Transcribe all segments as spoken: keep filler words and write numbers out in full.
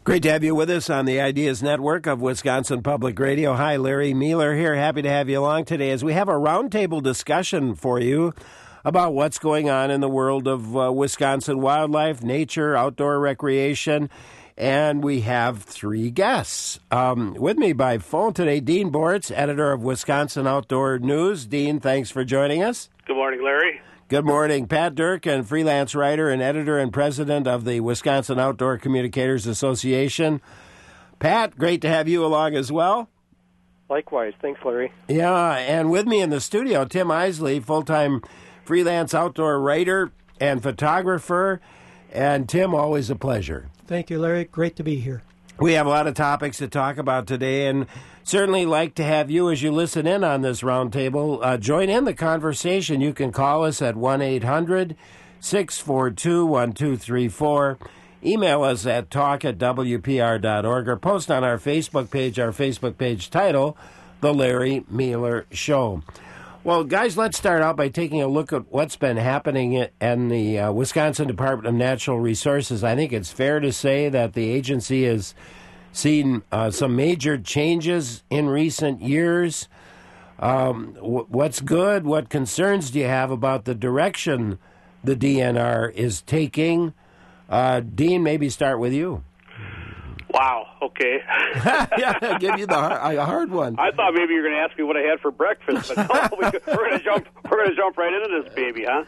Great to have you with us on the Ideas Network of Wisconsin Public Radio. Hi, Larry Mueller here. Happy to have you along today as we have a roundtable discussion for you about what's going on in the world of uh, Wisconsin wildlife, nature, outdoor recreation. And we have three guests. Um, with me by phone today, Dean Boritz, editor of Wisconsin Outdoor News. Dean, thanks for joining us. Good morning, Larry. Good morning. Pat Durkin, freelance writer and editor and president of the Wisconsin Outdoor Communicators Association. Pat, great to have you along as well. Likewise. Thanks, Larry. Yeah, and with me in the studio, Tim Isley, full-time freelance outdoor writer and photographer. And Tim, always a pleasure. Thank you, Larry. Great to be here. We have a lot of topics to talk about today, and certainly like to have you, as you listen in on this roundtable, uh, join in the conversation. You can call us at one eight hundred six four two one two three four. Email us at talk at w p r dot org or post on our Facebook page, our Facebook page title, The Larry Mueller Show. Well, guys, let's start out by taking a look at what's been happening in the uh, Wisconsin Department of Natural Resources. I think it's fair to say that the agency has seen uh, some major changes in recent years. Um, w- what's good? What concerns do you have about the direction the D N R is taking? Uh, Dean, maybe start with you. Wow. Okay. Yeah, I'll give you the hard, a hard one. I thought maybe you were going to ask me what I had for breakfast, but no, we, we're going to jump. We're going to jump right into this baby, huh?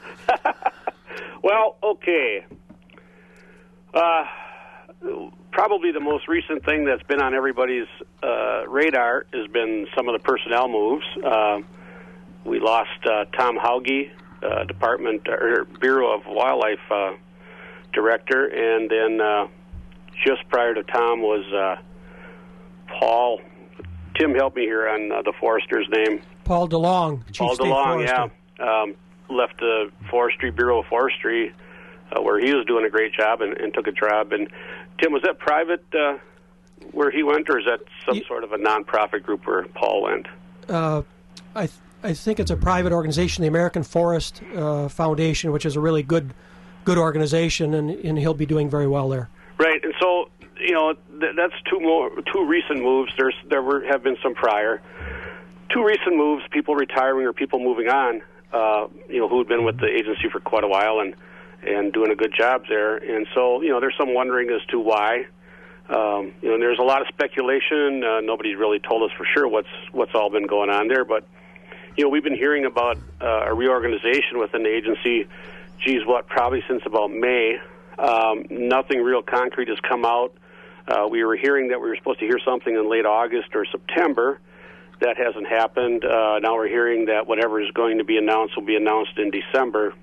Well, okay. Uh, probably the most recent thing that's been on everybody's uh, radar has been some of the personnel moves. Uh, we lost uh, Tom Hauge, uh, Department or Bureau of Wildlife uh, Director, and then. Uh, Just prior to Tom was uh, Paul. Tim, help me here on uh, the forester's name. Paul DeLong, Chief Paul State DeLong, Forester. yeah. Um, left the Forestry Bureau of Forestry, uh, where he was doing a great job, and, and took a job. And Tim, was that private uh, where he went, or is that some Ye- sort of a nonprofit group where Paul went? Uh, I th- I think it's a private organization, the American Forest uh, Foundation, which is a really good good organization, and, and he'll be doing very well there. Right, and so you know th- that's two more two recent moves. There's there were have been some prior, two recent moves. People retiring or people moving on. Uh, you know who had been with the agency for quite a while and and doing a good job there. And so you know there's some wondering as to why. Um, you know there's a lot of speculation. Uh, nobody really told us for sure what's what's all been going on there. But you know we've been hearing about uh, a reorganization within the agency. Geez, what probably since about May. Um, nothing real concrete has come out. Uh, we were hearing that we were supposed to hear something in late August or September. That hasn't happened. Uh, now we're hearing that whatever is going to be announced will be announced in December.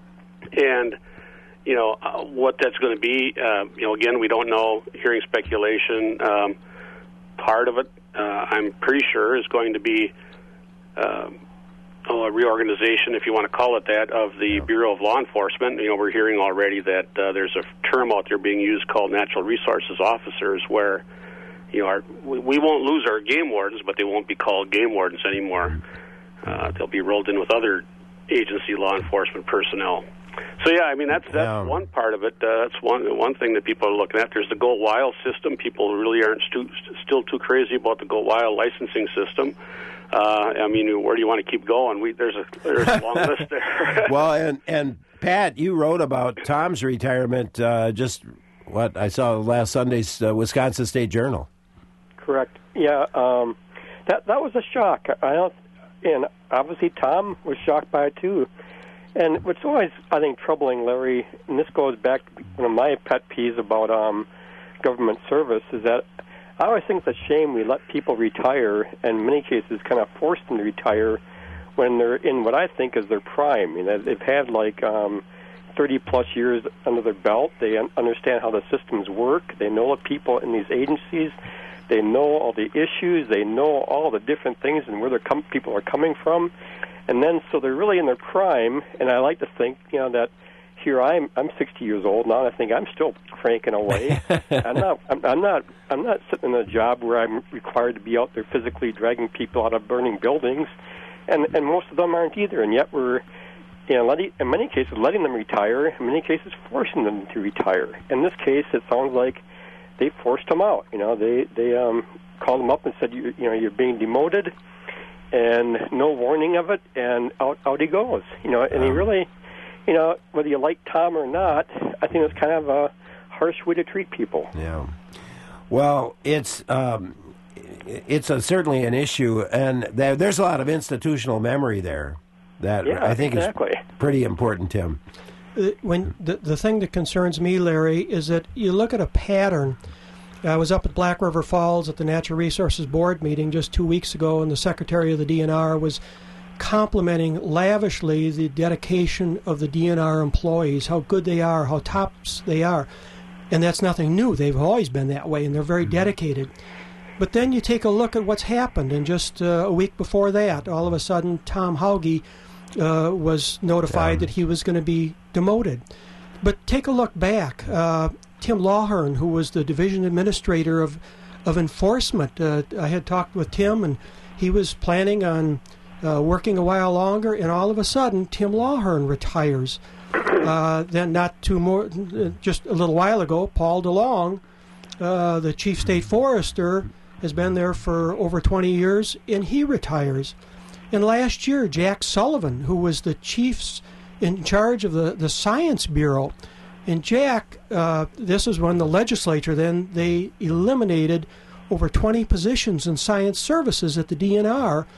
And, you know, uh, what that's going to be, uh, you know, again, we don't know. Hearing speculation. Um, part of it, uh, I'm pretty sure, is going to be uh, Oh, a reorganization, if you want to call it that, of the Bureau of Law Enforcement. You know, we're hearing already that uh, there's a term out there being used called natural resources officers, where you know our, we, we won't lose our game wardens, but they won't be called game wardens anymore. Uh, they'll be rolled in with other agency law enforcement personnel. So yeah, I mean that's that's Yeah. one part of it. Uh, that's one one thing that people are looking at. There's the Go Wild system. People really aren't stu- still too crazy about the Go Wild licensing system. Uh, I mean, where do you want to keep going? We, there's a there's a long list there. Well, and and Pat, you wrote about Tom's retirement. Uh, just what I saw last Sunday's uh, Wisconsin State Journal. Correct. Yeah, um, that that was a shock. I don't, and obviously Tom was shocked by it too. And what's always, I think, troubling, Larry, and this goes back to one of my pet peeves about um, government service, is that I always think it's a shame we let people retire, and in many cases kind of force them to retire when they're in what I think is their prime. You know, they've had like um, thirty-plus years under their belt. They un- understand how the systems work. They know the people in these agencies. They know all the issues. They know all the different things and where their com- people are coming from. And then, so they're really in their prime, and I like to think, you know, that here I'm I'm sixty years old now, and I think I'm still cranking away. I'm not I'm, I'm not I'm not sitting in a job where I'm required to be out there physically dragging people out of burning buildings, and and most of them aren't either. And yet we're, you know, letting, in many cases letting them retire, in many cases forcing them to retire. In this case, it sounds like they forced him out. You know, they they um, called him up and said, you, you know, you're being demoted, and no warning of it, and out out he goes. You know, and he really, you know, whether you like Tom or not, I think it's kind of a harsh way to treat people. Yeah. Well, it's um, it's a, certainly an issue, and there, there's a lot of institutional memory there that yeah, I think exactly. is pretty important, Tim. When the the thing that concerns me, Larry, is that you look at a pattern. I was up at Black River Falls at the Natural Resources Board meeting just two weeks ago, and the Secretary of the D N R was complimenting lavishly the dedication of the D N R employees, how good they are, how tops they are. And that's nothing new. They've always been that way, and they're very dedicated. But then you take a look at what's happened, and just uh, a week before that, all of a sudden, Tom Hauge uh, was notified yeah. that he was going to be demoted. But take a look back. Uh, Tim Lawhern, who was the division administrator of, of enforcement, uh, I had talked with Tim, and he was planning on uh, working a while longer, and all of a sudden, Tim Lawhern retires. Uh, then not too more, just a little while ago, Paul DeLong, uh, the chief state forester, has been there for over twenty years, and he retires. And last year, Jack Sullivan, who was the chief in charge of the, the Science Bureau, and Jack, uh, this is when the legislature then, they eliminated over twenty positions in science services at the D N R,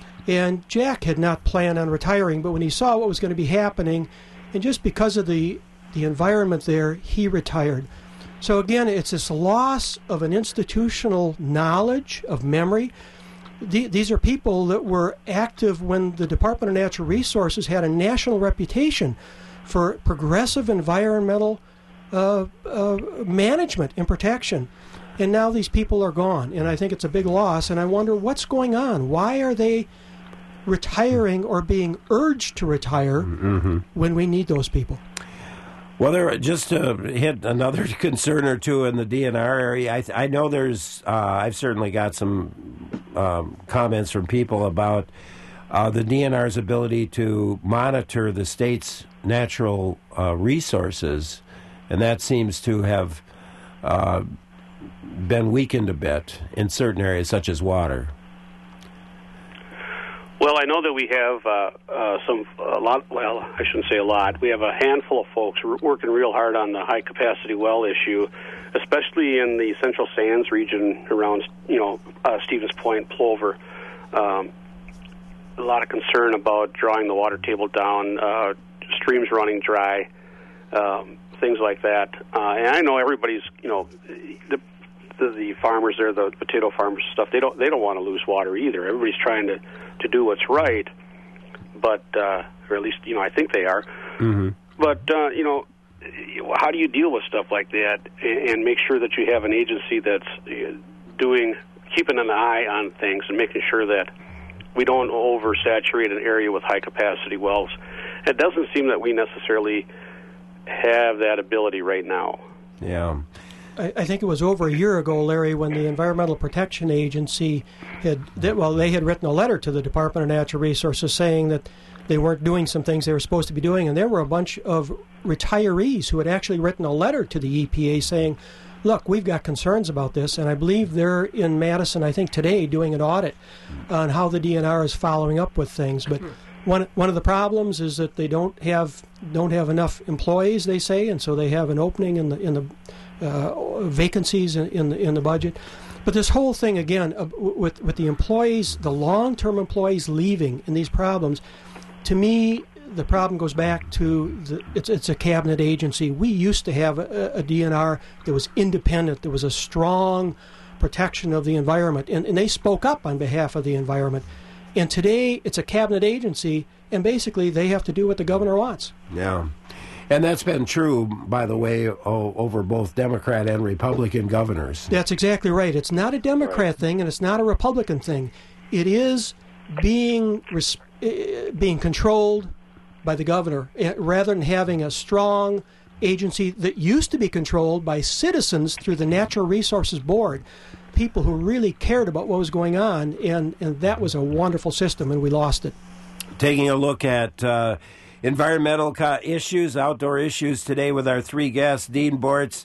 and Jack had not planned on retiring, but when he saw what was going to be happening, and just because of the, the environment there, he retired. So again, it's this loss of an institutional knowledge, of memory. The, these are people that were active when the Department of Natural Resources had a national reputation for progressive environmental uh, uh, management and protection. And now these people are gone, and I think it's a big loss, and I wonder what's going on. Why are they retiring or being urged to retire mm-hmm. when we need those people? Well, there just to hit another concern or two in the D N R area. I, I know there's. Uh, I've certainly got some um, comments from people about uh, the D N R's ability to monitor the state's natural uh, resources, and that seems to have uh, been weakened a bit in certain areas, such as water. Well, I know that we have uh, uh, some a lot. Well, I shouldn't say a lot. We have a handful of folks working real hard on the high capacity well issue, especially in the Central Sands region around, you know, uh, Stevens Point, Plover. Um, a lot of concern about drawing the water table down, uh, streams running dry, um, things like that. Uh, and I know everybody's, you know, the, the the farmers there, the potato farmers stuff. They don't they don't want to lose water either. Everybody's trying to. to do what's right, but uh, or at least, you know, I think they are. Mm-hmm. But, uh, you know, how do you deal with stuff like that and, and make sure that you have an agency that's doing, keeping an eye on things and making sure that we don't oversaturate an area with high-capacity wells? It doesn't seem that we necessarily have that ability right now. Yeah. I think it was over a year ago, Larry, when the Environmental Protection Agency had, well, they had written a letter to the Department of Natural Resources saying that they weren't doing some things they were supposed to be doing, and there were a bunch of retirees who had actually written a letter to the E P A saying, look, we've got concerns about this, and I believe they're in Madison, I think today, doing an audit on how the D N R is following up with things. But one one of the problems is that they don't have don't have enough employees, they say, and so they have an opening in the in the Uh, vacancies in, in the in the budget. But this whole thing again uh, with with the employees, the long-term employees leaving, and these problems, to me, the problem goes back to the, it's it's a cabinet agency. We used to have a, a D N R that was independent. There was a strong protection of the environment, and, and they spoke up on behalf of the environment. And today, it's a cabinet agency, and basically they have to do what the governor wants. Yeah. And that's been true, by the way, o- over both Democrat and Republican governors. That's exactly right. It's not a Democrat right. thing, and it's not a Republican thing. It is being res- uh, being controlled by the governor, uh, rather than having a strong agency that used to be controlled by citizens through the Natural Resources Board, people who really cared about what was going on, and, and that was a wonderful system, and we lost it. Taking a look at Uh, environmental co- issues, outdoor issues today with our three guests, Dean Bortz,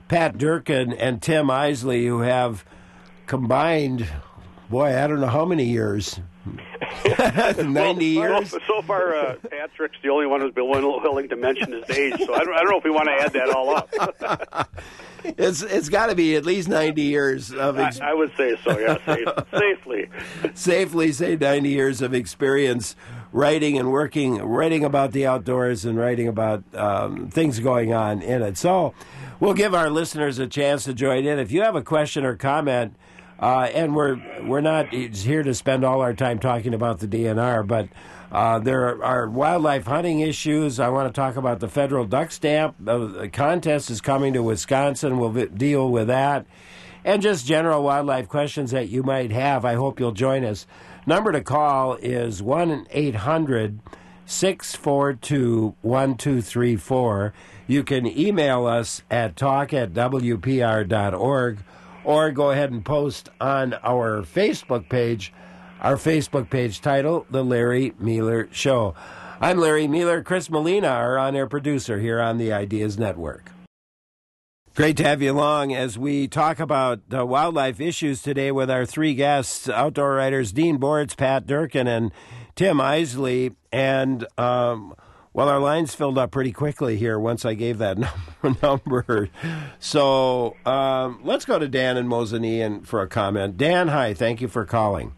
Pat Durkin and Tim Isley, who have combined, boy, I don't know how many years. ninety well, years? Well, so far, uh, Patrick's the only one who's been willing to mention his age, so I don't, I don't know if we want to add that all up. it's It's got to be at least ninety years of experience. I, I would say so, yeah, safe, safely. Safely say ninety years of experience writing and working, writing about the outdoors and writing about um, things going on in it. So we'll give our listeners a chance to join in. If you have a question or comment, Uh, and we're we're not here to spend all our time talking about the D N R, but uh, there are wildlife hunting issues. I want to talk about the federal duck stamp. The contest is coming to Wisconsin. We'll v- deal with that. And just general wildlife questions that you might have. I hope you'll join us. Number to call is one eight hundred six four two one two three four. You can email us at talk at w p r dot org. Or go ahead and post on our Facebook page, our Facebook page title, The Larry Mueller Show. I'm Larry Mueller. Chris Molina, our on-air producer here on the Ideas Network. Great to have you along as we talk about uh, wildlife issues today with our three guests, outdoor writers Dean Bortz, Pat Durkin, and Tim Isley. And um, well, our lines filled up pretty quickly here once I gave that number. So um, let's go to Dan and Mosinee for a comment. Dan, hi. Thank you for calling.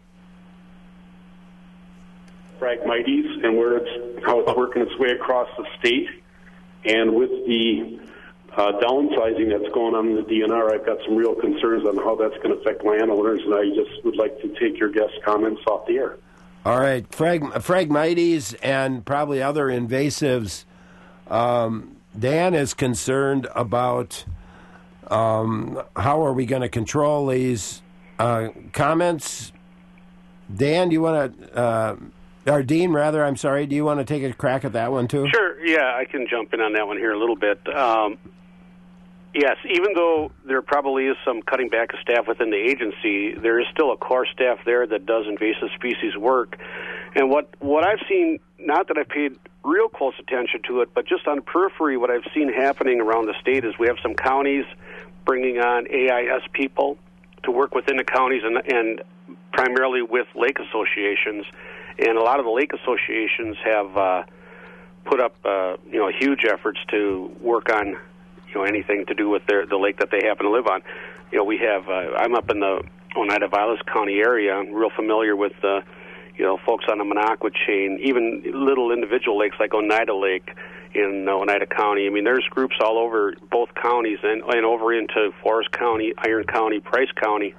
Phragmites and where it's how it's working its way across the state, and with the uh, downsizing that's going on in the D N R, I've got some real concerns on how that's going to affect landowners, and I just would like to take your guest comments off the air. All right, Phrag- Phragmites and probably other invasives. Um, Dan is concerned about um, how are we going to control these uh, comments. Dan, do you want to, uh, or Dean, rather, I'm sorry, do you want to take a crack at that one too? Sure, yeah, I can jump in on that one here a little bit. Um, yes, even though there probably is some cutting back of staff within the agency, there is still a core staff there that does invasive species work. And what, what I've seen, not that I've paid real close attention to it, but just on periphery, what I've seen happening around the state is we have some counties bringing on A I S people to work within the counties and, and primarily with lake associations. And a lot of the lake associations have uh, put up, uh, you know, huge efforts to work on, you know, anything to do with their, the lake that they happen to live on. You know, we have, uh, I'm up in the Oneida Vilas County area. I'm real familiar with, uh, you know, folks on the Minocqua chain, even little individual lakes like Oneida Lake in uh, Oneida County. I mean, there's groups all over both counties and, and over into Forest County, Iron County, Price County,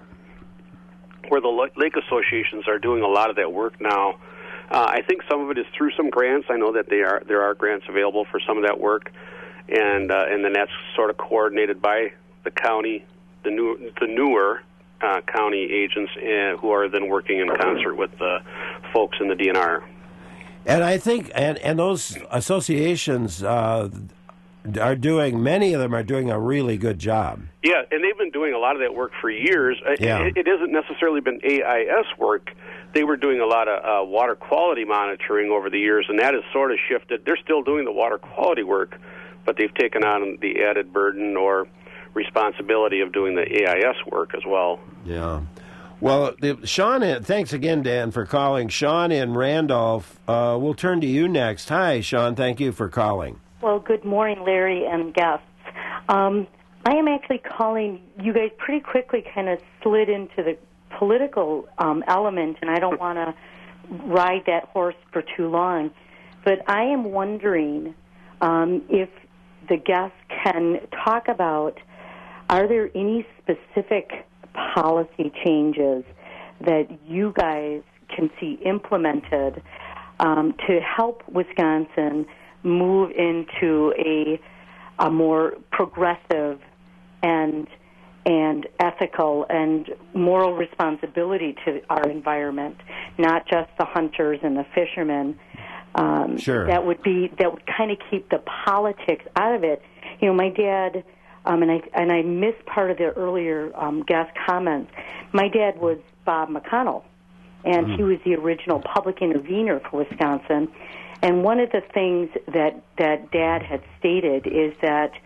where the lake associations are doing a lot of that work now. Uh, I think some of it is through some grants. I know that they are there are grants available for some of that work, and uh, and then that's sort of coordinated by the county, the new the newer uh, county agents, uh, who are then working in concert with the folks in the D N R. And I think and and those associations uh, are doing, many of them are doing a really good job. Yeah, and they've been doing a lot of that work for years. Yeah. It, it hasn't necessarily been A I S work. They were doing a lot of uh, water quality monitoring over the years, and that has sort of shifted. They're still doing the water quality work, but they've taken on the added burden or responsibility of doing the A I S work as well. Yeah. Well, the, Sean, thanks again, Dan, for calling. Sean in Randolph, uh, we'll turn to you next. Hi, Sean. Thank you for calling. Well, good morning, Larry and guests. Um, I am actually calling, you guys pretty quickly kind of slid into the political um, element, and I don't want to ride that horse for too long. But I am wondering um, if the guests can talk about, are there any specific policy changes that you guys can see implemented um, to help Wisconsin move into a a more progressive and and ethical and moral responsibility to our environment, not just the hunters and the fishermen. Um, sure. That would be that would kind of keep the politics out of it. You know, my dad, um, and I and I missed part of the earlier um, guest comments. My dad was Bob McConnell, and mm. he was the original public intervener for Wisconsin. And one of the things that, that Dad had stated is that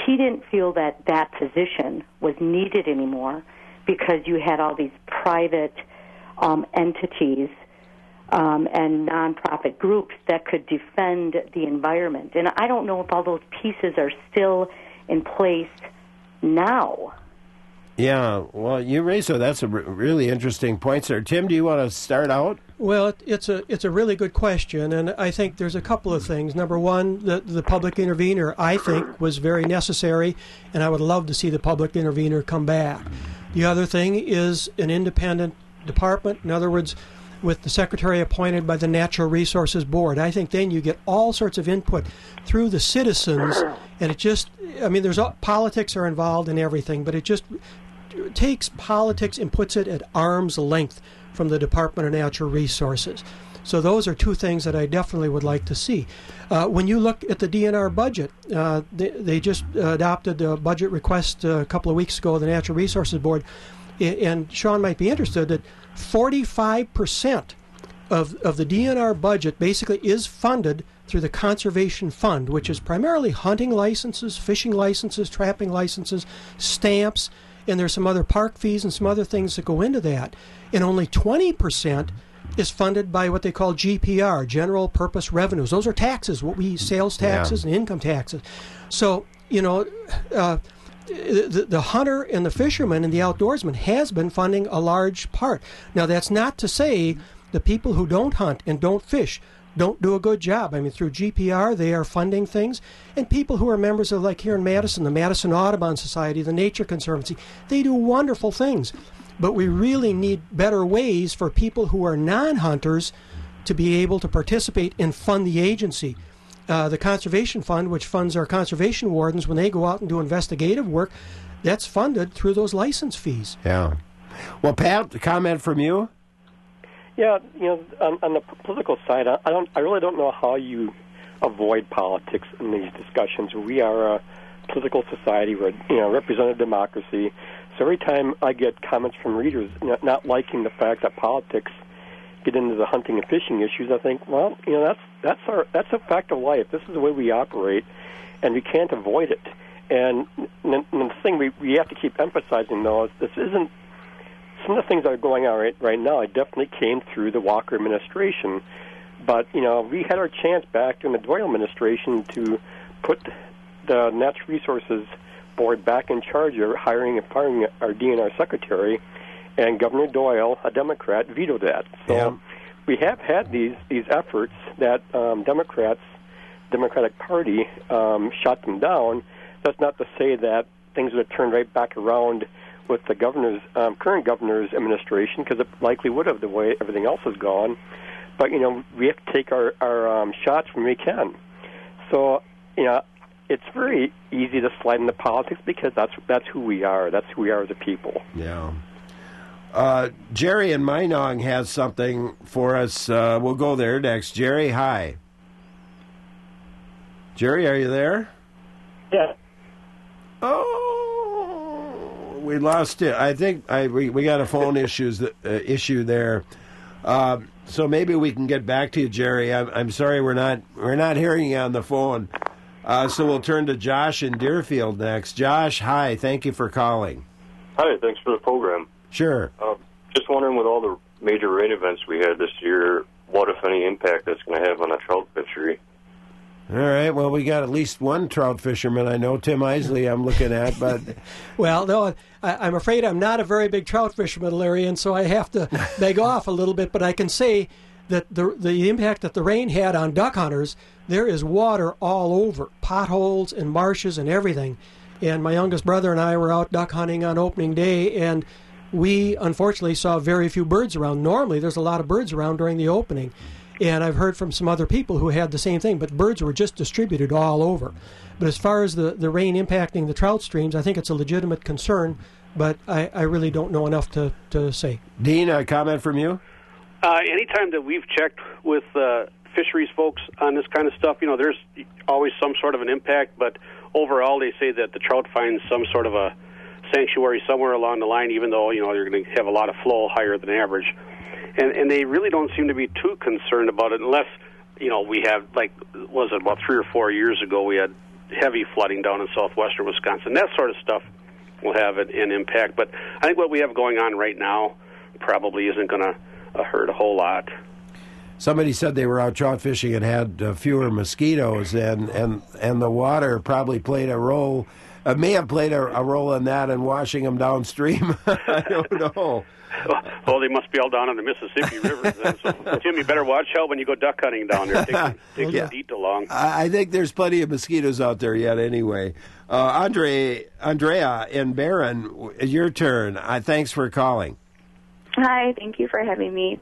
he didn't feel that that position was needed anymore because you had all these private um, entities um, and nonprofit groups that could defend the environment. And I don't know if all those pieces are still in place now. Yeah, well, you raised so that's a r- really interesting point, sir. Tim, do you want to start out? Well, it, it's a it's a really good question, and I think there's a couple of things. Number one, the the public intervener, I think, was very necessary, and I would love to see the public intervener come back. The other thing is an independent department. In other words, with the secretary appointed by the Natural Resources Board. I think then you get all sorts of input through the citizens, and it just, I mean, there's all, politics are involved in everything, but it just takes politics and puts it at arm's length from the Department of Natural Resources. So those are two things that I definitely would like to see. Uh, when you look at the D N R budget, uh, they, they just uh, adopted a budget request uh, a couple of weeks ago, the Natural Resources Board, and Sean might be interested that forty-five percent of, of the D N R budget basically is funded through the Conservation Fund, which is primarily hunting licenses, fishing licenses, trapping licenses, stamps, and there's some other park fees and some other things that go into that. And only twenty percent is funded by what they call G P R, General Purpose Revenues. Those are taxes, what we sales taxes yeah. and income taxes. So, you know, uh, The, the hunter and the fisherman and the outdoorsman has been funding a large part. Now, that's not to say the people who don't hunt and don't fish don't do a good job. I mean, through G P R, they are funding things. And people who are members of, like here in Madison, the Madison Audubon Society, the Nature Conservancy, they do wonderful things. But we really need better ways for people who are non-hunters to be able to participate and fund the agency. Uh, the Conservation Fund, which funds our conservation wardens when they go out and do investigative work, that's funded through those license fees. Yeah. Well, Pat, a comment from you? Yeah, you know, on, on the political side, I don't, I really don't know how you avoid politics in these discussions. We are a political society, we're, you know, representative democracy. So every time I get comments from readers, you know, not liking the fact that politics get into the hunting and fishing issues, I think, well, you know, that's that's our that's a fact of life. This is the way we operate, and we can't avoid it. And, and the thing we we have to keep emphasizing, though, is this isn't some of the things that are going on right right now. It definitely came through the Walker administration, but you know, we had our chance back in the Doyle administration to put the Natural Resources Board back in charge of hiring and firing our D N R secretary. And Governor Doyle, a Democrat, vetoed that. So yeah. we have had these these efforts that um, Democrats, Democratic Party, um, shot them down. That's not to say that things would have turned right back around with the governor's um, current governor's administration, because it likely would have the way everything else has gone. But you know, we have to take our our um, shots when we can. So you know, it's very easy to slide into politics because that's that's who we are. That's who we are as a people. Yeah. Uh, Jerry in Minong has something for us. Uh, we'll go there next. Jerry, hi. Jerry, are you there? Yeah. Oh, we lost it. I think I we, we got a phone issues that, uh, issue there. Uh, so maybe we can get back to you, Jerry. I'm, I'm sorry we're not we're not hearing you on the phone. Uh, so we'll turn to Josh in Deerfield next. Josh, hi. Thank you for calling. Hi. Thanks for the program. Sure. Uh, just wondering, with all the major rain events we had this year, what, if any, impact that's going to have on the trout fishery? All right. Well, we got at least one trout fisherman I know, Tim Isley, I'm looking at. But well, no, I, I'm afraid I'm not a very big trout fisherman, Larry, and so I have to beg off a little bit. But I can say that the the impact that the rain had on duck hunters, there is water all over, potholes and marshes and everything. And my youngest brother and I were out duck hunting on opening day, and we, unfortunately, saw very few birds around. Normally, there's a lot of birds around during the opening. And I've heard from some other people who had the same thing, but birds were just distributed all over. But as far as the, the rain impacting the trout streams, I think it's a legitimate concern, but I, I really don't know enough to, to say. Dean, a comment from you? Uh, anytime that we've checked with uh, fisheries folks on this kind of stuff, you know, there's always some sort of an impact, but overall they say that the trout finds some sort of a sanctuary somewhere along the line, even though, you know, they're going to have a lot of flow higher than average. And and they really don't seem to be too concerned about it unless, you know, we have, like, was it about three or four years ago, we had heavy flooding down in southwestern Wisconsin. That sort of stuff will have an, an impact. But I think what we have going on right now probably isn't going to uh, hurt a whole lot. Somebody said they were out trout fishing and had uh, fewer mosquitoes, and, and, and the water probably played a role, uh, may have played a, a role in that and washing them downstream. I don't know. Well, they must be all down on the Mississippi River then. So, Jim, you better watch out when you go duck hunting down there. Take, take yeah. your DEET along. I think there's plenty of mosquitoes out there yet anyway. Uh, Andre, Andrea in Barron, your turn. Uh, thanks for calling. Hi, thank you for having me.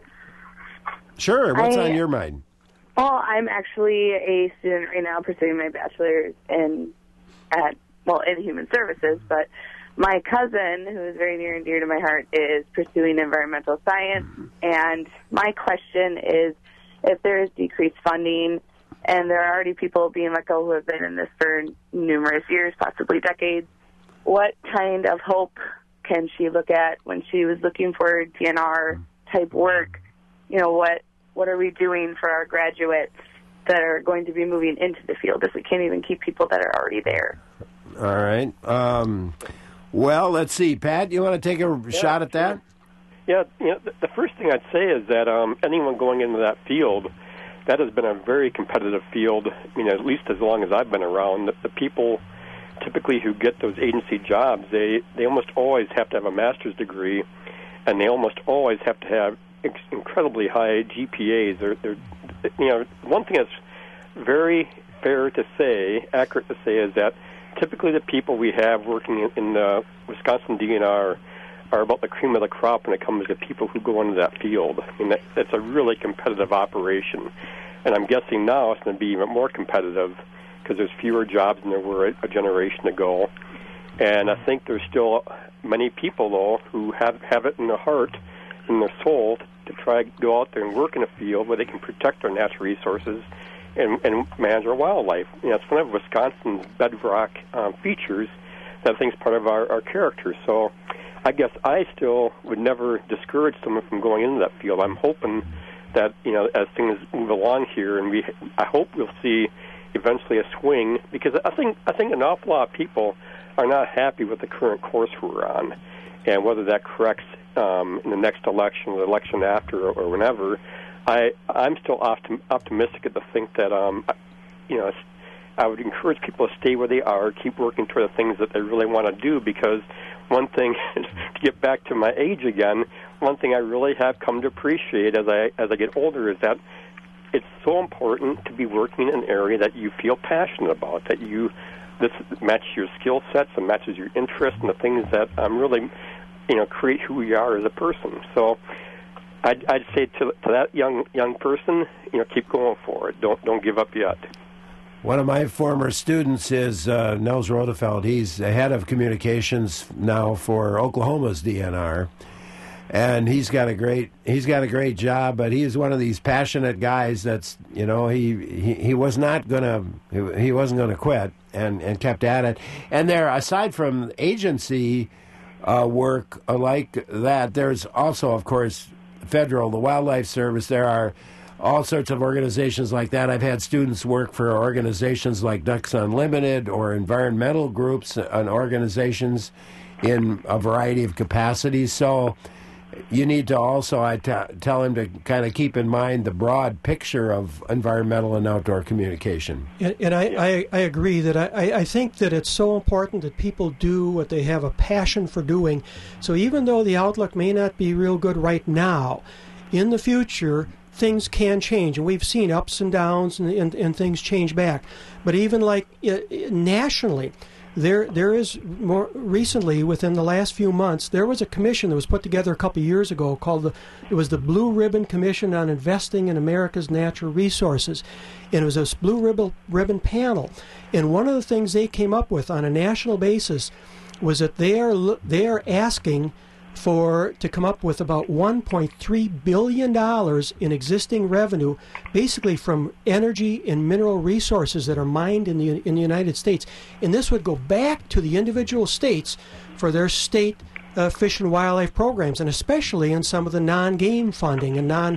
Sure, what's I, on your mind? Well, I'm actually a student right now pursuing my bachelor's in, at, well, in human services, but my cousin, who is very near and dear to my heart, is pursuing environmental science, and my question is, if there is decreased funding, and there are already people being let go who have been in this for numerous years, possibly decades, what kind of hope can she look at when she was looking for D N R-type work? You know, what what are we doing for our graduates that are going to be moving into the field if we can't even keep people that are already there? All right. Um, well, let's see. Pat, you want to take a yeah, shot at that? Yeah, you know, the first thing I'd say is that um, anyone going into that field, that has been a very competitive field, I mean, at least as long as I've been around. The, the people typically who get those agency jobs, they, they almost always have to have a master's degree, and they almost always have to have ex- incredibly high G P As. They're, they're, you know, one thing that's very fair to say, accurate to say, is that typically the people we have working in, in the Wisconsin D N R are about the cream of the crop when it comes to people who go into that field. I mean, that, that's a really competitive operation. And I'm guessing now it's going to be even more competitive because there's fewer jobs than there were a, a generation ago. And I think there's still many people, though, who have, have it in their heart, in their soul, to, to try to go out there and work in a field where they can protect our natural resources and, and manage our wildlife. You know, it's one of Wisconsin's bedrock um, features that I think is part of our, our character. So I guess I still would never discourage someone from going into that field. I'm hoping that, you know, as things move along here, and we, I hope we'll see eventually a swing, because I think I think an awful lot of people are not happy with the current course we're on, and whether that corrects um, in the next election or the election after or, or whenever, I I'm still optim- optimistic to think that um, you know. I would encourage people to stay where they are, keep working toward the things that they really want to do, because one thing, to get back to my age again, one thing I really have come to appreciate as I as I get older is that it's so important to be working in an area that you feel passionate about, that you this matches your skill sets and matches your interests and the things that um, really, you know, create who you are as a person. So I'd, I'd say to, to that young young person, you know, keep going for it. Don't don't give up yet. One of my former students is uh, Nels Rodefeld. He's the head of communications now for Oklahoma's D N R, and he's got a great he's got a great job. But he's one of these passionate guys that's, you know, he he, he was not gonna he, he wasn't gonna quit and, and kept at it. And there, aside from agency uh, work like that, there's also, of course, federal, the Wildlife Service. There are all sorts of organizations like that. I've had students work for organizations like Ducks Unlimited or environmental groups and organizations in a variety of capacities. So you need to also, I t- tell him to kind of keep in mind the broad picture of environmental and outdoor communication. And, and I, I, I agree that I, I think that it's so important that people do what they have a passion for doing. So even though the outlook may not be real good right now, in the future, things can change, and we've seen ups and downs, and, and, and things change back. But even like uh, nationally, there there is more recently, within the last few months, there was a commission that was put together a couple of years ago called the it was the Blue Ribbon Commission on Investing in America's Natural Resources, and it was this Blue Ribbon ribbon panel. And one of the things they came up with on a national basis was that they are they are asking for to come up with about one point three billion dollars in existing revenue, basically from energy and mineral resources that are mined in the in the United States. And this would go back to the individual states for their state uh, fish and wildlife programs, and especially in some of the non-game funding and non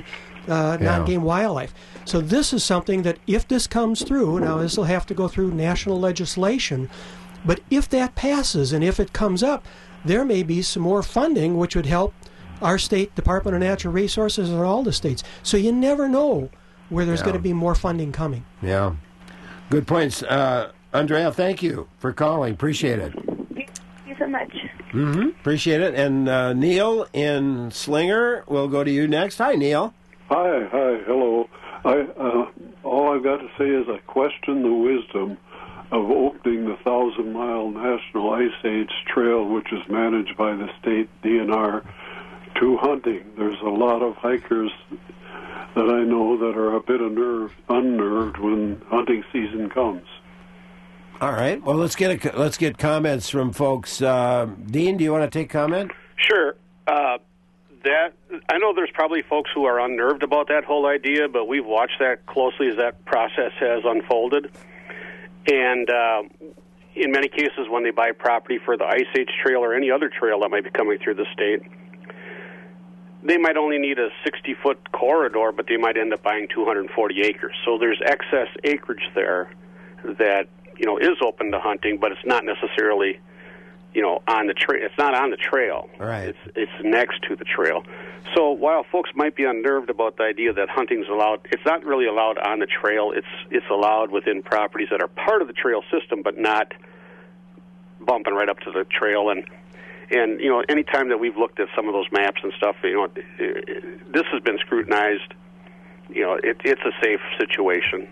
uh, Yeah. non-game wildlife. So this is something that if this comes through, now this will have to go through national legislation, but if that passes and if it comes up, there may be some more funding which would help our state Department of Natural Resources and all the states. So you never know where there's Yeah. going to be more funding coming. Yeah. Good points. Uh, Andrea, thank you for calling. Appreciate it. Thank you so much. Mm-hmm. Appreciate it. And uh, Neil in Slinger, we'll go to you next. Hi, Neil. Hi, hi, hello. I uh, all I've got to say is I question the wisdom of opening the Thousand Mile National Ice Age Trail, which is managed by the state D N R, to hunting. There's a lot of hikers that I know that are a bit unnerved, unnerved when hunting season comes. All right. Well, let's get a, let's get comments from folks. Uh, Dean, do you want to take comment? Sure. Uh, that I know there's probably folks who are unnerved about that whole idea, but we've watched that closely as that process has unfolded. And uh, in many cases, when they buy property for the Ice Age Trail or any other trail that might be coming through the state, they might only need a sixty-foot corridor, but they might end up buying two hundred forty acres. So there's excess acreage there that, you know, is open to hunting, but it's not necessarily, you know, on the trail. It's not on the trail. Right. It's it's next to the trail. So while folks might be unnerved about the idea that hunting's allowed, it's not really allowed on the trail. It's it's allowed within properties that are part of the trail system, but not bumping right up to the trail. And and you know, any time that we've looked at some of those maps and stuff, you know, this has been scrutinized. You know, it, it's a safe situation.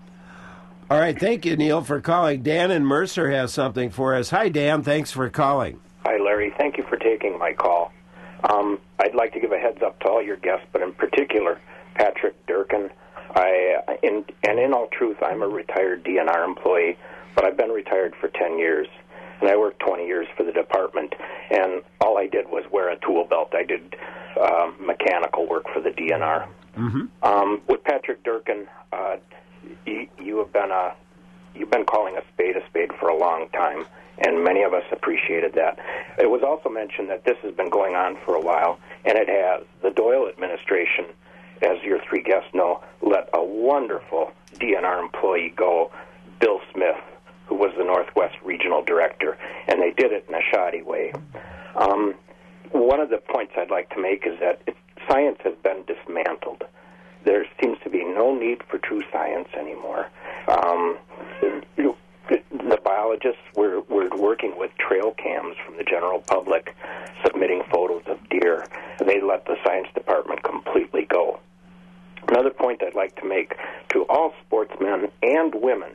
All right. Thank you, Neil, for calling. Dan in Mercer has something for us. Hi, Dan. Thanks for calling. Hi, Larry. Thank you for taking my call. Um, I'd like to give a heads up to all your guests, but in particular, Patrick Durkin. I, in, and in all truth, I'm a retired D N R employee, but I've been retired for ten years, and I worked twenty years for the department, and all I did was wear a tool belt. I did uh, mechanical work for the D N R. Mm-hmm. Um, with Patrick Durkin, uh, you, you have been a you've been calling a spade a spade for a long time, and many of us appreciated that. It was also mentioned that this has been going on for a while, and it has. The Doyle administration, as your three guests know, let a wonderful D N R employee go, Bill Smith, who was the Northwest Regional Director, and they did it in a shoddy way. Um, one of the points I'd like to make is that it, science has been dismantled. There seems to be no need for true science anymore. Um, you, the biologists were, were working with trail cams from the general public, submitting photos of deer. They let the science department completely go. Another point I'd like to make to all sportsmen and women,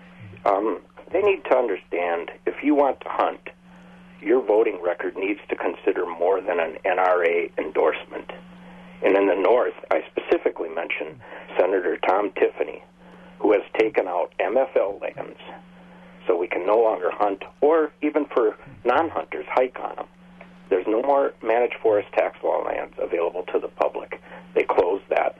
um, they need to understand if you want to hunt, your voting record needs to consider more than an N R A endorsement. And in the North, I specifically mention Senator Tom Tiffany, who has taken out M F L lands so we can no longer hunt, or even for non-hunters, hike on them. There's no more managed forest tax law lands available to the public. They closed that.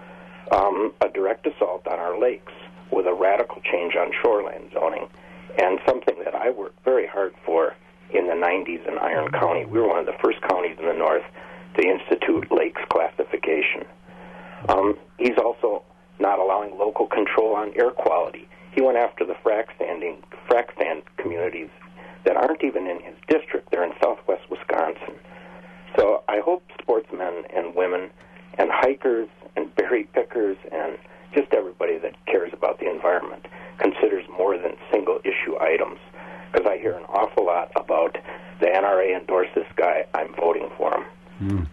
Um, a direct assault on our lakes with a radical change on shoreline zoning, and something that I worked very hard for in the nineties in Iron County. We were one of the first counties in the North to institute lakes classification. Um, he's also not allowing local control on air quality. He went after the frac sanding, frac sand communities that aren't even in his district. They're in southwest Wisconsin. So I hope sportsmen and women and hikers and berry pickers and just everybody that cares about the environment considers more than single-issue items, because I hear an awful lot about the N R A endorsed this guy, I'm voting for him. Mm.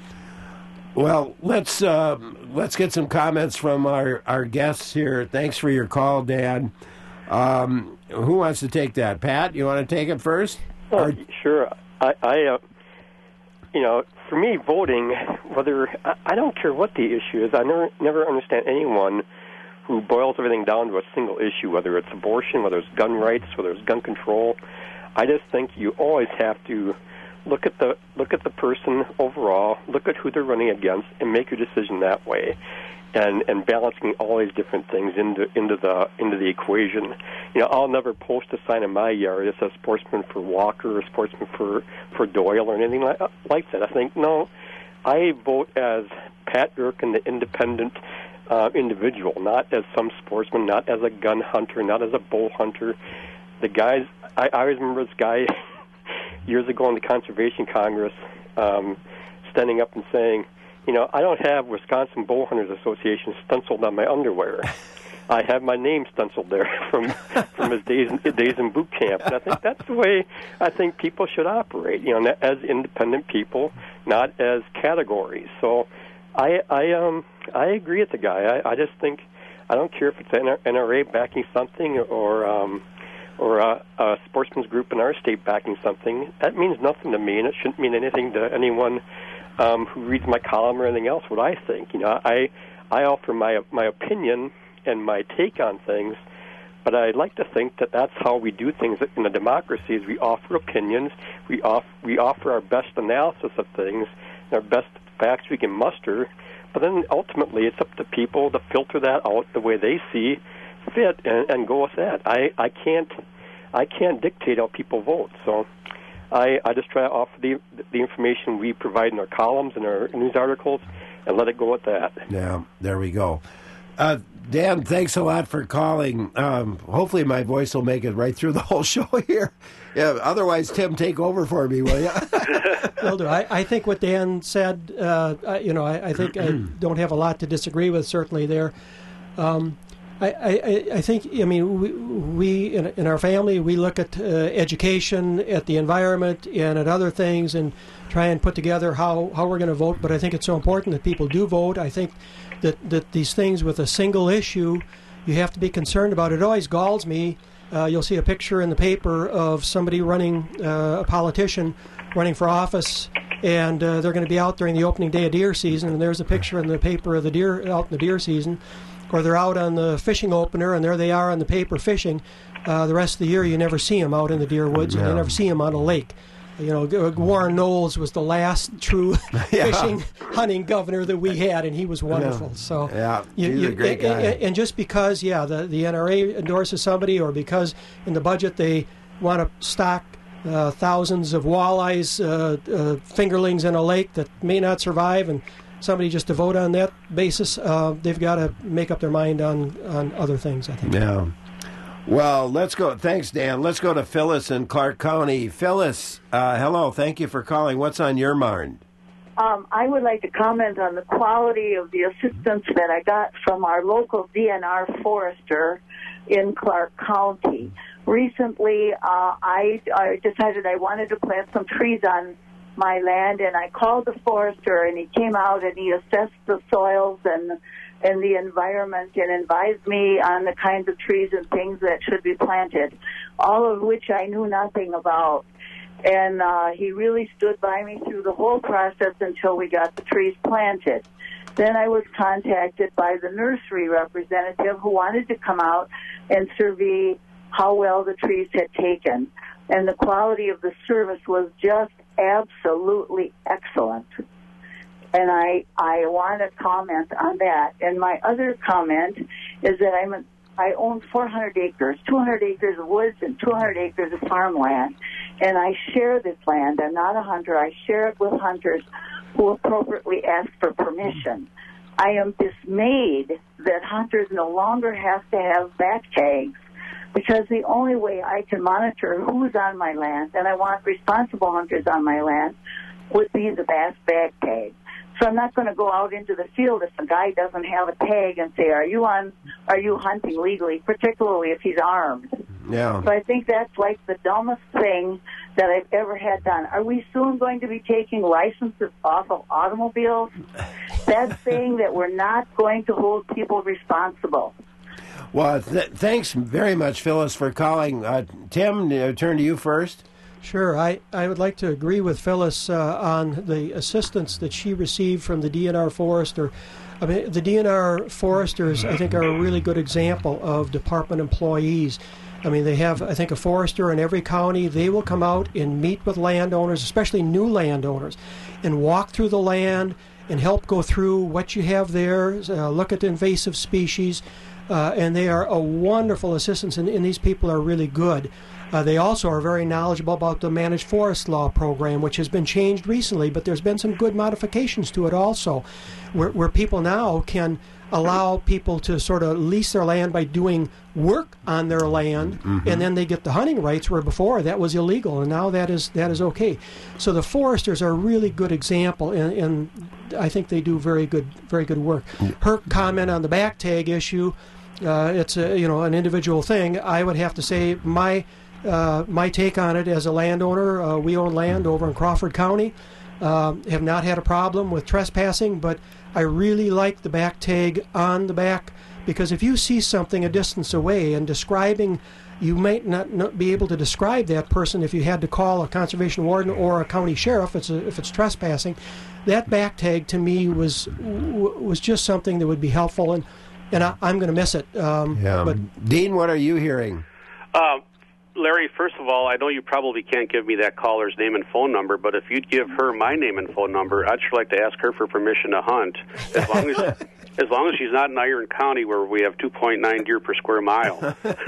Well, let's uh, let's get some comments from our, our guests here. Thanks for your call, Dan. Um, who wants to take that? Pat, you want to take it first? Oh, or... Sure. I, I uh, you know, for me, voting, whether I, I don't care what the issue is. I never never understand anyone who boils everything down to a single issue, whether it's abortion, whether it's gun rights, whether it's gun control. I just think you always have to look at the look at the person overall, look at who they're running against, and make your decision that way. And and balancing all these different things into into the into the equation. You know, I'll never post a sign in my yard that says "Sportsman for Walker" or "Sportsman for for Doyle" or anything like like that. I think no, I vote as Pat Durkin, the independent uh, individual, not as some sportsman, not as a gun hunter, not as a bull hunter. The guys, I, I remember this guy years ago in the Conservation Congress um, standing up and saying, you know, I don't have Wisconsin Bull Hunters Association stenciled on my underwear. I have my name stenciled there from from his days days in boot camp, and I think that's the way I think people should operate. You know, as independent people, not as categories. So, I I um I agree with the guy. I, I just think I don't care if it's N R A backing something or um or a, a sportsman's group in our state backing something. That means nothing to me, and it shouldn't mean anything to anyone um, who reads my column or anything else. What I think, you know, I I offer my my opinion and my take on things, but I like to think that that's how we do things in a democracy. Is we offer opinions, we off we offer our best analysis of things, our best facts we can muster, but then ultimately it's up to people to filter that out the way they see fit and, and go with that. I, I can't I can't dictate how people vote, so I, I just try to offer the the information we provide in our columns and our news articles and let it go with that. Yeah, there we go. Uh, Dan, thanks a lot for calling. Um, hopefully my voice will make it right through the whole show here. Yeah, otherwise, Tim, take over for me, will you? Will do. I, I think what Dan said, uh, I, you know, I, I think I don't have a lot to disagree with, certainly there. Um, I, I, I think, I mean, we, we in, in our family, we look at uh, education, at the environment, and at other things, and try and put together how, how we're going to vote. But I think it's so important that people do vote. I think that, that these things with a single issue, you have to be concerned about. It always galls me. Uh, you'll see a picture in the paper of somebody running, uh, a politician running for office, and uh, they're going to be out during the opening day of deer season, and there's a picture in the paper of the deer out in the deer season. Or they're out on the fishing opener, and there they are on the paper fishing. Uh, the rest of the year, you never see them out in the deer woods, and Yeah. you never see them on a lake. You know, Warren Knowles was the last true Yeah. fishing, hunting governor that we had, and he was wonderful. Yeah. So, Yeah, you, he's you, a great and, guy. and just because, yeah, the, the N R A endorses somebody, or because in the budget they want to stock uh, thousands of walleyes, uh, uh, fingerlings in a lake that may not survive, and somebody just to vote on that basis, uh, they've got to make up their mind on, on other things, I think. Yeah. Well, let's go. Thanks, Dan. Let's go to Phyllis in Clark County. Phyllis, uh, hello. Thank you for calling. What's on your mind? Um, I would like to comment on the quality of the assistance that I got from our local D N R forester in Clark County. Recently, uh, I, I decided I wanted to plant some trees on my land, and I called the forester, and he came out and he assessed the soils and and the environment and advised me on the kinds of trees and things that should be planted, all of which I knew nothing about. And uh, he really stood by me through the whole process until we got the trees planted. Then I was contacted by the nursery representative who wanted to come out and survey how well the trees had taken. And the quality of the service was just absolutely excellent. And I I want to comment on that. And my other comment is that I'm a, I own four hundred acres, two hundred acres of woods and two hundred acres of farmland. And I share this land. I'm not a hunter. I share it with hunters who appropriately ask for permission. I am dismayed that hunters no longer have to have back tags, because the only way I can monitor who's on my land, and I want responsible hunters on my land, would be the bass back tag. So I'm not going to go out into the field if a guy doesn't have a tag and say, are you on, are you hunting legally, particularly if he's armed. Yeah. So I think that's like the dumbest thing that I've ever had done. Are we soon going to be taking licenses off of automobiles? That's saying that we're not going to hold people responsible. Well, th- thanks very much, Phyllis, for calling. Uh, Tim, uh, turn to you first. Sure. I, I would like to agree with Phyllis uh, on the assistance that she received from the D N R forester. I mean, the D N R foresters, I think, are a really good example of department employees. I mean, they have, I think, a forester in every county. They will come out and meet with landowners, especially new landowners, and walk through the land and help go through what you have there, uh, look at the invasive species. uh, and they are a wonderful assistance, and, and these people are really good. Uh, they also are very knowledgeable about the Managed Forest Law program, which has been changed recently, but there's been some good modifications to it also, where, where people now can allow people to sort of lease their land by doing work on their land, mm-hmm. and then they get the hunting rights, where before that was illegal, and now that is that is okay. So the foresters are a really good example, and, and I think they do very good very good work. Her comment on the back tag issue, uh, it's a you know an individual thing. I would have to say my uh, my take on it as a landowner. Uh, we own land over in Crawford County. Uh, have not had a problem with trespassing, but I really like the back tag on the back, because if you see something a distance away and describing, you might not, not be able to describe that person if you had to call a conservation warden or a county sheriff if it's, a, if it's trespassing. That back tag to me was w- was just something that would be helpful, and, and I, I'm going to miss it. Um, yeah. But Dean, what are you hearing? Uh, Larry, first of all, I know you probably can't give me that caller's name and phone number, but if you'd give her my name and phone number, I'd sure like to ask her for permission to hunt, as long as as long as she's not in Iron County, where we have two point nine deer per square mile.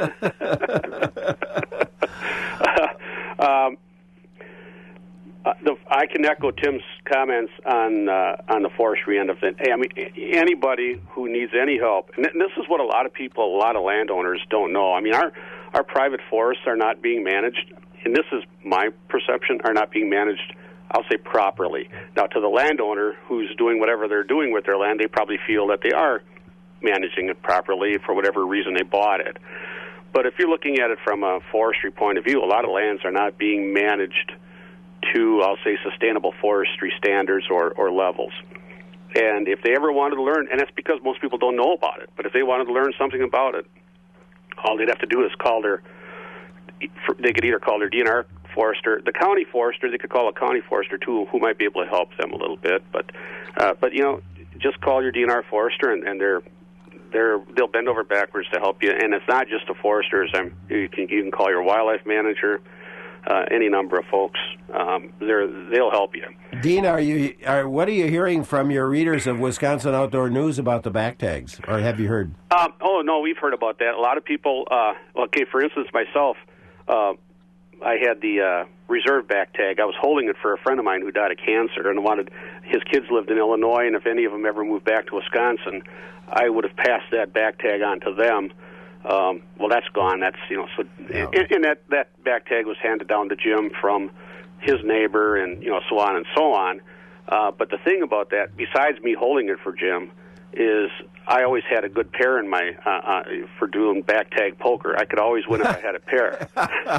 um, uh, the, I can echo Tim's comments on uh, on the forestry end of it. Hey, I mean, anybody who needs any help, and this is what a lot of people, a lot of landowners don't know. I mean, our Our private forests are not being managed, and this is my perception, are not being managed, I'll say, properly. Now, to the landowner who's doing whatever they're doing with their land, they probably feel that they are managing it properly for whatever reason they bought it. But if you're looking at it from a forestry point of view, a lot of lands are not being managed to, I'll say, sustainable forestry standards or, or levels. And if they ever wanted to learn, and that's because most people don't know about it, but if they wanted to learn something about it, all they'd have to do is call their, they could either call their D N R forester, the county forester, they could call a county forester too, who might be able to help them a little bit. But, uh, but you know, just call your D N R forester, and, and they're, they're, they'll bend over backwards to help you. And it's not just the foresters. I'm, you can, you can call your wildlife manager, uh, any number of folks. Um, they're, they'll help you. Dean, are you, are, what are you hearing from your readers of Wisconsin Outdoor News about the back tags, or have you heard? Um, oh, no, we've heard about that. A lot of people, uh, okay, for instance, myself, uh, I had the uh, reserve back tag. I was holding it for a friend of mine who died of cancer, and wanted, his kids lived in Illinois, and if any of them ever moved back to Wisconsin, I would have passed that back tag on to them. Um, well, that's gone. That's, you know, so, yeah. and, and that, that back tag was handed down to Jim from his neighbor, and, you know, so on and so on. Uh, but the thing about that, besides me holding it for Jim, is I always had a good pair in my, uh, uh, for doing back tag poker. I could always win if I had a pair.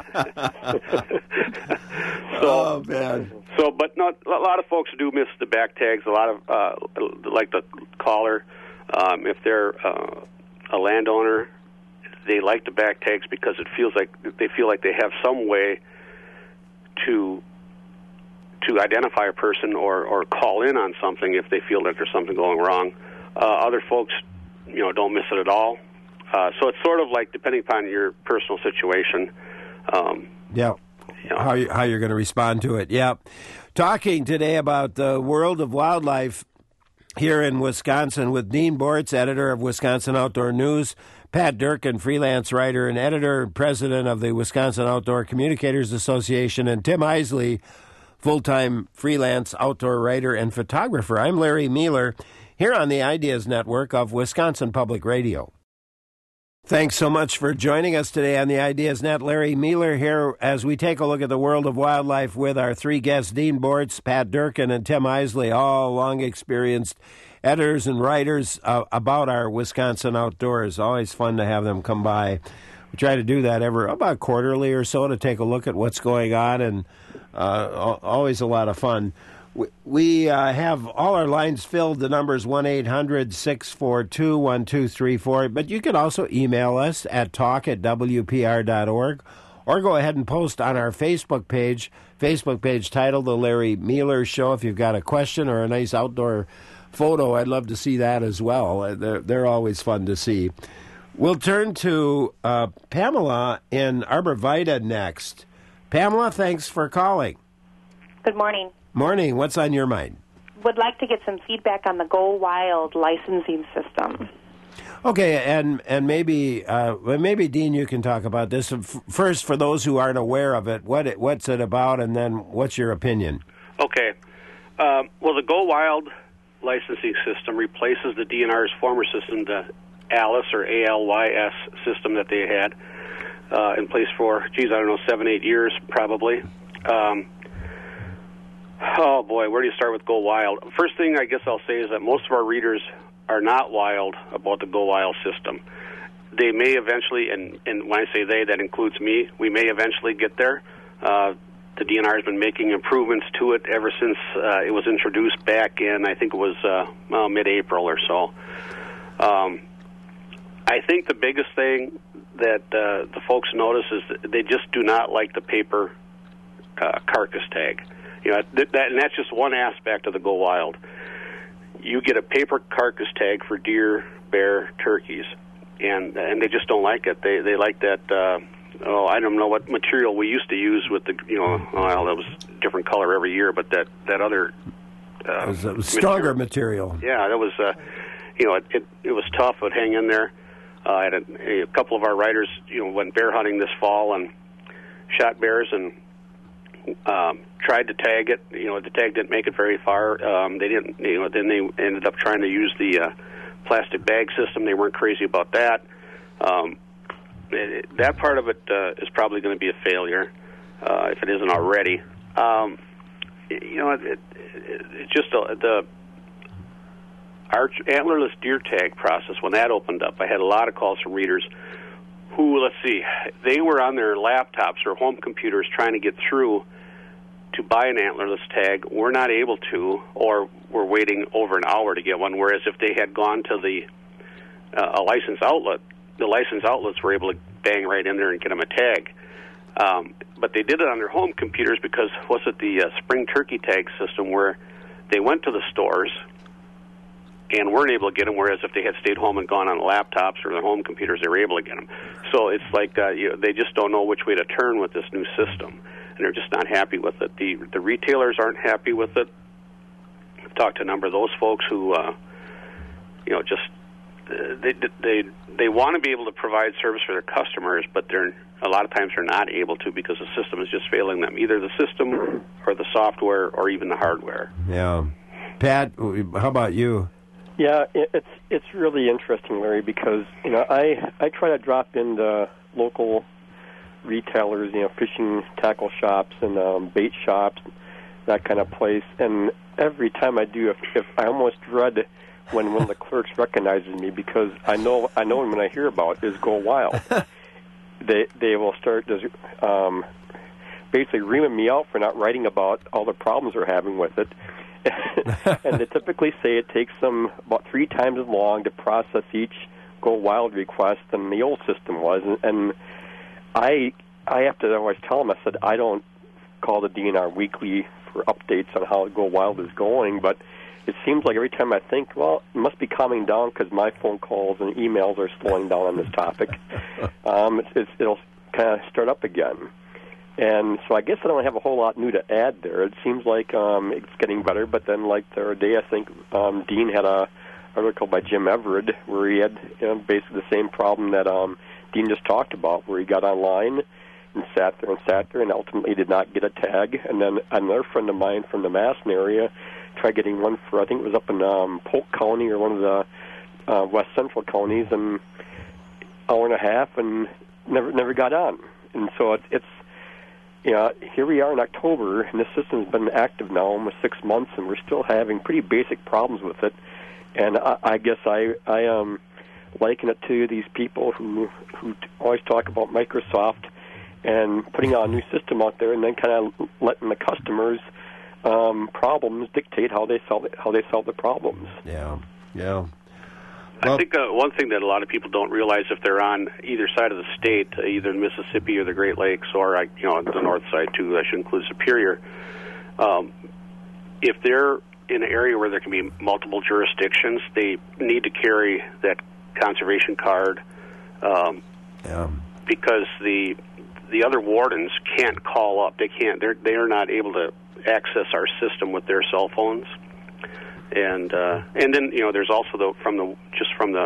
so, oh, man. So, but not, a lot of folks do miss the back tags. A lot of, uh, like the caller, um, if they're uh, a landowner, they like the back tags because it feels like they feel like they have some way to to identify a person or, or call in on something if they feel that there's something going wrong. Uh, other folks, you know, don't miss it at all. Uh, so it's sort of like, depending upon your personal situation. Um, yeah. You know. How, you, how you're going to respond to it. Yeah. Talking today about the world of wildlife here in Wisconsin with Dean Bortz, editor of Wisconsin Outdoor News, Pat Durkin, freelance writer and editor, president of the Wisconsin Outdoor Communicators Association, and Tim Isley, full-time freelance outdoor writer and photographer. I'm Larry Mueller, here on the Ideas Network of Wisconsin Public Radio. Thanks so much for joining us today on the Ideas Net. Larry Mueller here as we take a look at the world of wildlife with our three guests, Dean Bortz, Pat Durkin, and Tim Isley, all long-experienced editors and writers uh, about our Wisconsin outdoors. Always fun to have them come by. We try to do that every about quarterly or so to take a look at what's going on, and uh, always a lot of fun. We, we uh, have all our lines filled. The number is one eight hundred six four two one two three four, but you can also email us at talk at w p r dot org, or go ahead and post on our Facebook page, Facebook page titled The Larry Mueller Show. If you've got a question or a nice outdoor photo, I'd love to see that as well. They're, they're always fun to see. We'll turn to uh, Pamela in Arbor Vitae next. Pamela, thanks for calling. Good morning. Morning. What's on your mind? Would like to get some feedback on the Go Wild licensing system. Okay, and and maybe uh, well, maybe Dean, you can talk about this first for those who aren't aware of it. What it, what's it about, and then what's your opinion? Okay. Um, well, the Go Wild licensing system replaces the D N R's former system, the ALYS or A L Y S system that they had uh, in place for, geez, I don't know, seven, eight years probably. Um, oh boy, where do you start with Go Wild? First thing I guess I'll say is that most of our readers are not wild about the Go Wild system. They may eventually, and, and when I say they, that includes me, we may eventually get there. Uh, the D N R has been making improvements to it ever since uh, it was introduced back in, I think it was uh, well, mid-April or so. Um, I think the biggest thing that uh, the folks notice is that they just do not like the paper uh, carcass tag. You know, that, that, and that's just one aspect of the Go Wild. You get a paper carcass tag for deer, bear, turkeys, and and they just don't like it. They they like that. Uh, oh, I don't know what material we used to use with the you know. Well, that was a different color every year, but that that other uh, it was, it was stronger material. material. Yeah, that was. Uh, you know, it, it it was tough. It would hang in there. Uh, I had a, a couple of our riders, you know, went bear hunting this fall and shot bears and. Um, tried to tag it. You know, the tag didn't make it very far. Um, they didn't. You know, then they ended up trying to use the uh, plastic bag system. They weren't crazy about that. Um, it, that part of it uh, is probably going to be a failure uh, if it isn't already. Um, you know, it, it, it just uh, the our antlerless deer tag process when that opened up. I had a lot of calls from readers who, let's see, they were on their laptops or home computers trying to get through to buy an antlerless tag. We're not able to, or we're waiting over an hour to get one, whereas if they had gone to the uh, a licensed outlet, the licensed outlets were able to bang right in there and get them a tag. Um, but they did it on their home computers because, was it the uh, spring turkey tag system where they went to the stores and weren't able to get them, whereas if they had stayed home and gone on laptops or their home computers, they were able to get them. So it's like uh, you know, they just don't know which way to turn with this new system, and they're just not happy with it. The the retailers aren't happy with it. I've talked to a number of those folks who, uh, you know, just uh, they they they want to be able to provide service for their customers, but they're a lot of times they're not able to because the system is just failing them, either the system or the software or even the hardware. Yeah, Pat, how about you? Yeah, it's it's really interesting, Larry, because you know I I try to drop into local retailers, you know, fishing tackle shops and um, bait shops, that kind of place, and every time I do, if, if I almost dread when one of the clerks recognizes me because I know I know when I hear about it is Go Wild, they they will start just, um, basically reaming me out for not writing about all the problems they're having with it. And they typically say it takes them about three times as long to process each Go Wild request than the old system was. And, and I I have to always tell them, I said, I don't call the D N R weekly for updates on how Go Wild is going, but it seems like every time I think, well, it must be calming down because my phone calls and emails are slowing down on this topic. um, it's, it's, it'll kind of start up again. And so I guess I don't have a whole lot new to add there. It seems like um, it's getting better, but then like the other day, I think um, Dean had a article by Jim Everett where he had you know, basically the same problem that um, Dean just talked about, where he got online and sat there and sat there and ultimately did not get a tag. And then another friend of mine from the Masson area tried getting one for, I think it was up in um, Polk County or one of the uh, West Central counties, and hour and a half and never never got on. And so it, it's You know, here we are in October, and this system's been active now almost six months, and we're still having pretty basic problems with it. And I, I guess I, I um, liken it to these people who who always talk about Microsoft and putting out a new system out there, and then kind of letting the customers' um, problems dictate how they solve it, how they solve the problems. Yeah, yeah. Well, I think uh, one thing that a lot of people don't realize if they're on either side of the state, uh, either the Mississippi or the Great Lakes, or uh, you know the north side too, I should include Superior. Um, if they're in an area where there can be multiple jurisdictions, they need to carry that conservation card um, yeah. because the the other wardens can't call up. They can't. They're they are not able to access our system with their cell phones. And uh, and then you know there's also the from the just from the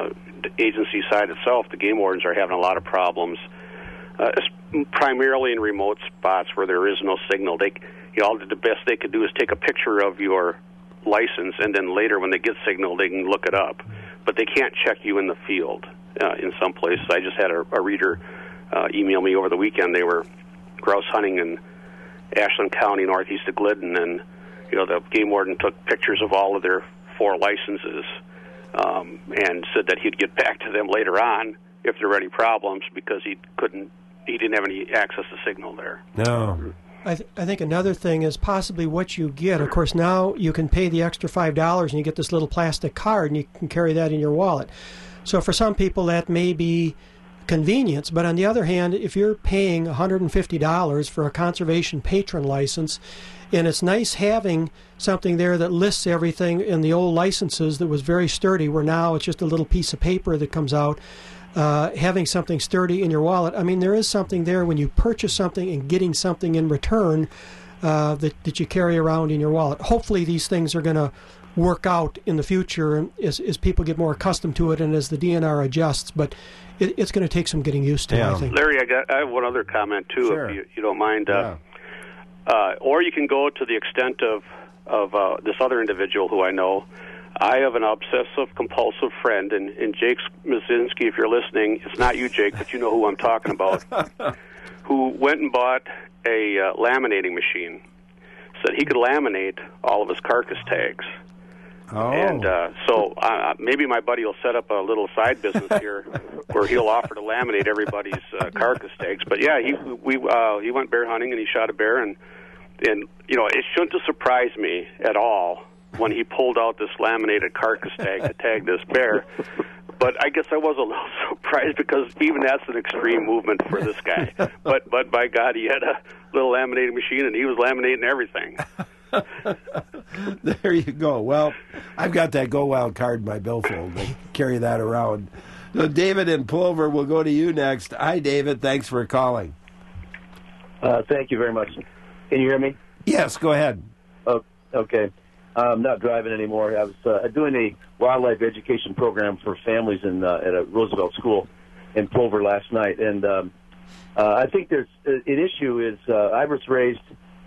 agency side itself, the game wardens are having a lot of problems, uh, primarily in remote spots where there is no signal. They, you know, the best they could do is take a picture of your license, and then later when they get signal, they can look it up. But they can't check you in the field uh, in some places. I just had a, a reader uh, email me over the weekend. They were grouse hunting in Ashland County, northeast of Glidden, and you know the game warden took pictures of all of their four licenses um, and said that he'd get back to them later on if there were any problems because he couldn't, he didn't have any access to signal there. No. I, th- I think another thing is possibly what you get. Of course, now you can pay the extra five dollars and you get this little plastic card and you can carry that in your wallet. So for some people that may be convenience, but on the other hand, if you're paying one hundred fifty dollars for a conservation patron license, and it's nice having something there that lists everything in the old licenses that was very sturdy, where now it's just a little piece of paper that comes out. Uh, having something sturdy in your wallet. I mean, there is something there when you purchase something and getting something in return uh, that, that you carry around in your wallet. Hopefully these things are going to work out in the future as, as people get more accustomed to it and as the D N R adjusts, but it, it's going to take some getting used to, yeah. I think. Larry, I, got, I have one other comment, too, sure. if you, you don't mind. Uh, yeah. uh, or you can go to the extent of, of uh, this other individual who I know. I have an obsessive-compulsive friend, and, and Jake Mazinski, if you're listening, it's not you, Jake, but you know who I'm talking about, who went and bought a uh, laminating machine, said he could laminate all of his carcass tags. Oh. And uh, so uh, maybe my buddy will set up a little side business here where he'll offer to laminate everybody's uh, carcass tags. But, yeah, he we uh, he went bear hunting, and he shot a bear, and, and you know, it shouldn't have surprised me at all when he pulled out this laminated carcass tag to tag this bear. But I guess I was a little surprised because even that's an extreme movement for this guy. But but by God, he had a little laminating machine, and he was laminating everything. There you go. Well, I've got that Go Wild card in my billfold. I carry that around. So David in Plover, we'll go to you next. Hi, David. Thanks for calling. Uh, thank you very much. Can you hear me? Yes, go ahead. Oh, okay. I'm not driving anymore. I was uh, doing a wildlife education program for families in uh, at a Roosevelt school in Plover last night, and um, uh, I think there's uh, an issue is uh, I was raised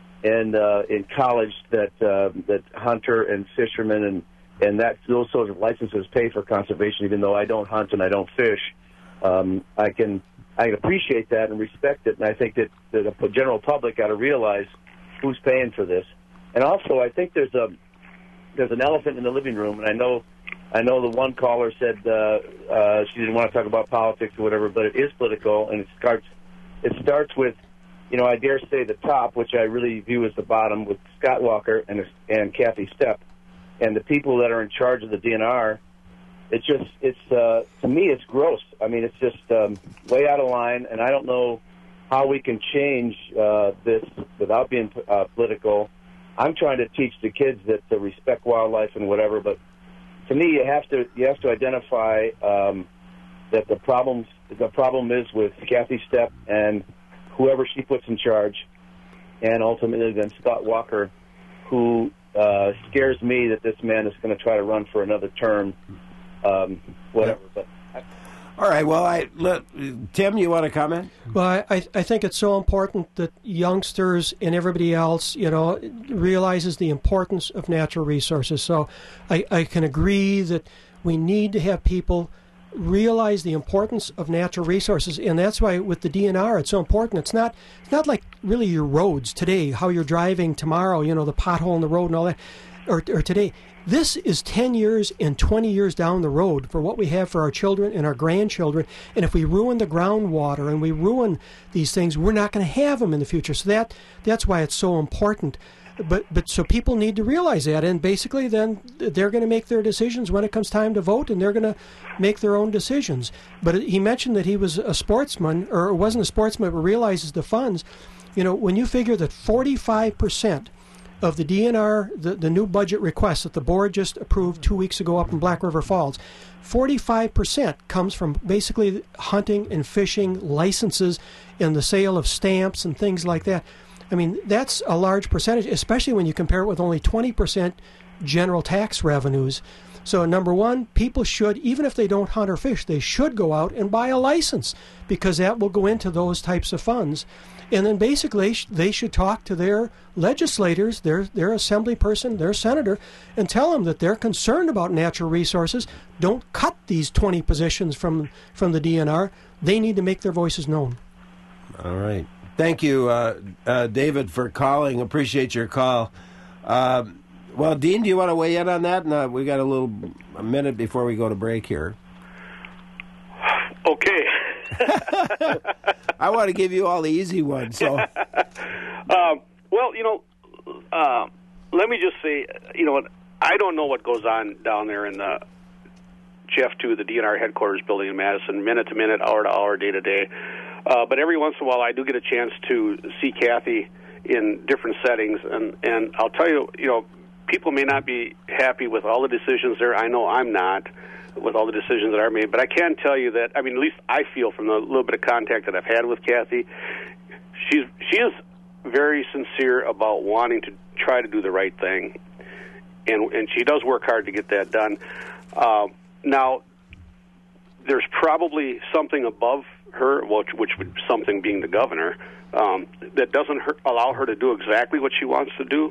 in uh, in college that uh, that hunter and fishermen and and that those sorts of licenses pay for conservation, even though I don't hunt and I don't fish. Um, I can I appreciate that and respect it, and I think that, that the general public got to realize who's paying for this. And also, I think there's a There's an elephant in the living room, and I know, I know the one caller said uh, uh, she didn't want to talk about politics or whatever, but it is political, and it starts, it starts with, you know, I dare say the top, which I really view as the bottom, with Scott Walker and and Kathy Stepp, and the people that are in charge of the D N R. It's just, it's uh, to me, it's gross. I mean, it's just um, way out of line, and I don't know how we can change uh, this without being uh, political. I'm trying to teach the kids that to respect wildlife and whatever, but to me, you have to you have to identify um, that the problems the problem is with Kathy Stepp and whoever she puts in charge, and ultimately then Scott Walker, who uh, scares me that this man is going to try to run for another term, um, whatever. But all right. Well, I let, Tim, you want to comment? Well, I, I think it's so important that youngsters and everybody else, you know, realizes the importance of natural resources. So I, I can agree that we need to have people realize the importance of natural resources, and that's why with the D N R it's so important. It's not it's not like really your roads today, how you're driving tomorrow, you know, the pothole in the road and all that, or, or today. This is ten years and twenty years down the road for what we have for our children and our grandchildren. And if we ruin the groundwater and we ruin these things, we're not going to have them in the future. So that that's why it's so important. But but so people need to realize that, and basically then they're going to make their decisions when it comes time to vote, and they're going to make their own decisions. But he mentioned that he was a sportsman, or wasn't a sportsman, but realizes the funds. You know, when you figure that forty-five percent of the D N R, the, the new budget request that the board just approved two weeks ago up in Black River Falls, forty-five percent comes from basically hunting and fishing licenses and the sale of stamps and things like that. I mean, that's a large percentage, especially when you compare it with only twenty percent general tax revenues. So number one, people should, even if they don't hunt or fish, they should go out and buy a license, because that will go into those types of funds. And then basically they should talk to their legislators, their their assembly person, their senator, and tell them that they're concerned about natural resources. Don't cut these twenty positions from, from the D N R. They need to make their voices known. All right. Thank you, uh, uh, David, for calling. Appreciate your call. Uh, well, Dean, do you want to weigh in on that? No, we got a little a minute before we go to break here. Okay. I want to give you all the easy ones. So, uh, well, you know, uh, let me just say, you know, I don't know what goes on down there in the G F two, the D N R headquarters building in Madison, minute to minute, hour to hour, day to day. Uh, but every once in a while, I do get a chance to see Kathy in different settings, and, and I'll tell you, you know, people may not be happy with all the decisions there. I know I'm not with all the decisions that are made, but I can tell you that, I mean, at least I feel from the little bit of contact that I've had with Kathy, she's she is very sincere about wanting to try to do the right thing, and and she does work hard to get that done. Uh, now, there's probably something above her, which, which would something being the governor, um, that doesn't her, allow her to do exactly what she wants to do.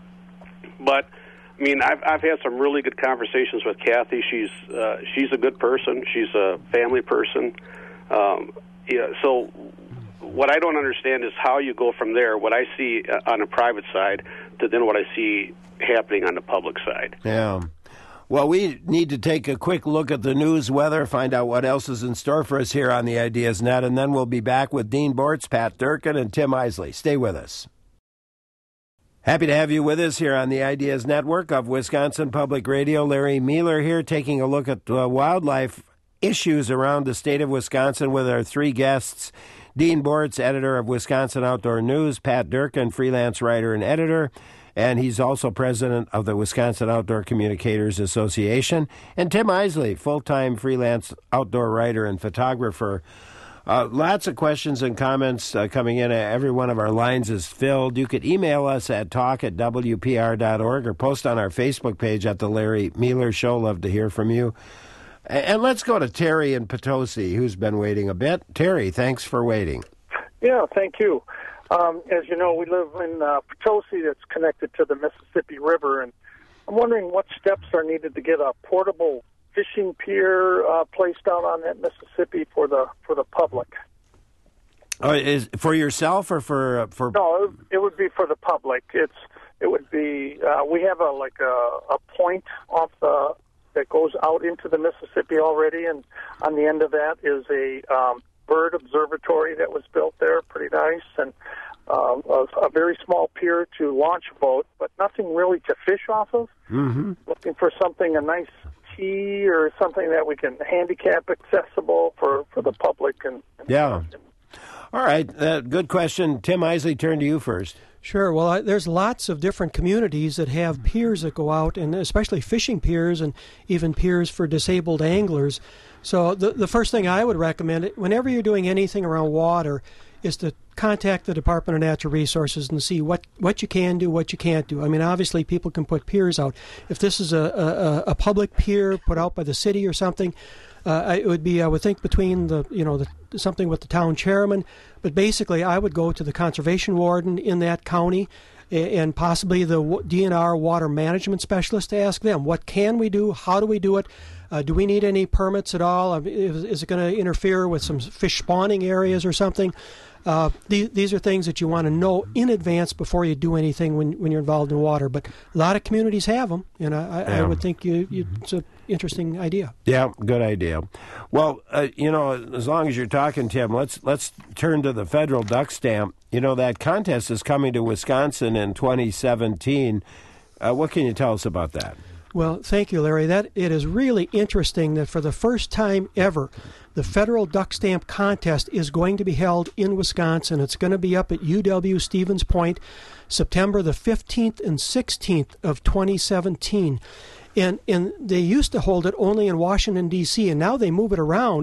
But I mean, I've I've had some really good conversations with Kathy. She's uh, she's a good person. She's a family person. Um, yeah. So what I don't understand is how you go from there, what I see on a private side, to then what I see happening on the public side. Yeah. Well, we need to take a quick look at the news, weather, find out what else is in store for us here on the Ideas Net, and then we'll be back with Dean Bortz, Pat Durkin, and Tim Isley. Stay with us. Happy to have you with us here on the Ideas Network of Wisconsin Public Radio. Larry Mueller here, taking a look at uh, wildlife issues around the state of Wisconsin with our three guests. Dean Bortz, editor of Wisconsin Outdoor News, Pat Durkin, freelance writer and editor, and he's also president of the Wisconsin Outdoor Communicators Association, and Tim Isley, full-time freelance outdoor writer and photographer. Uh, lots of questions and comments uh, coming in. Every one of our lines is filled. You could email us at talk at w p r dot org or post on our Facebook page at The Larry Mueller Show. Love to hear from you. And let's go to Terry in Potosi, who's been waiting a bit. Terry, thanks for waiting. Yeah, thank you. Um, as you know, we live in uh, Potosi that's connected to the Mississippi River, and I'm wondering what steps are needed to get a portable fishing pier uh, placed out on that Mississippi for the for the public. Oh, is for yourself or for uh, for? No, it, it would be for the public. It's it would be uh, we have a like a, a point off the that goes out into the Mississippi already, and on the end of that is a um, bird observatory that was built there, pretty nice, and uh, a, a very small pier to launch a boat, but nothing really to fish off of. Mm-hmm. Looking for something, a nice key or something that we can handicap accessible for, for the public. And, and yeah. All right, uh, good question. Tim Isley, turn to you first. Sure. Well, I, there's lots of different communities that have piers that go out, and especially fishing piers and even piers for disabled anglers. So the the first thing I would recommend, whenever you're doing anything around water, is to contact the Department of Natural Resources and see what, what you can do, what you can't do. I mean, obviously, people can put piers out. If this is a, a, a public pier put out by the city or something, uh, it would be, I would think, between the, you know, the, something with the town chairman. But basically, I would go to the conservation warden in that county and possibly the D N R water management specialist to ask them, what can we do? How do we do it? Uh, do we need any permits at all? I mean, is, is it going to interfere with some fish spawning areas or something? Uh, these, these are things that you want to know in advance before you do anything when, when you're involved in water. But a lot of communities have them, and I, yeah. I would think you, you, it's an interesting idea. Yeah, good idea. Well, uh, you know, as long as you're talking, Tim, let's let's turn to the federal duck stamp. You know, that contest is coming to Wisconsin in twenty seventeen. Uh, what can you tell us about that? Well, thank you, Larry. That it is really interesting that for the first time ever, the federal duck stamp contest is going to be held in Wisconsin. It's going to be up at U W Stevens Point, September the fifteenth and sixteenth of twenty seventeen. And and they used to hold it only in Washington, D C, and now they move it around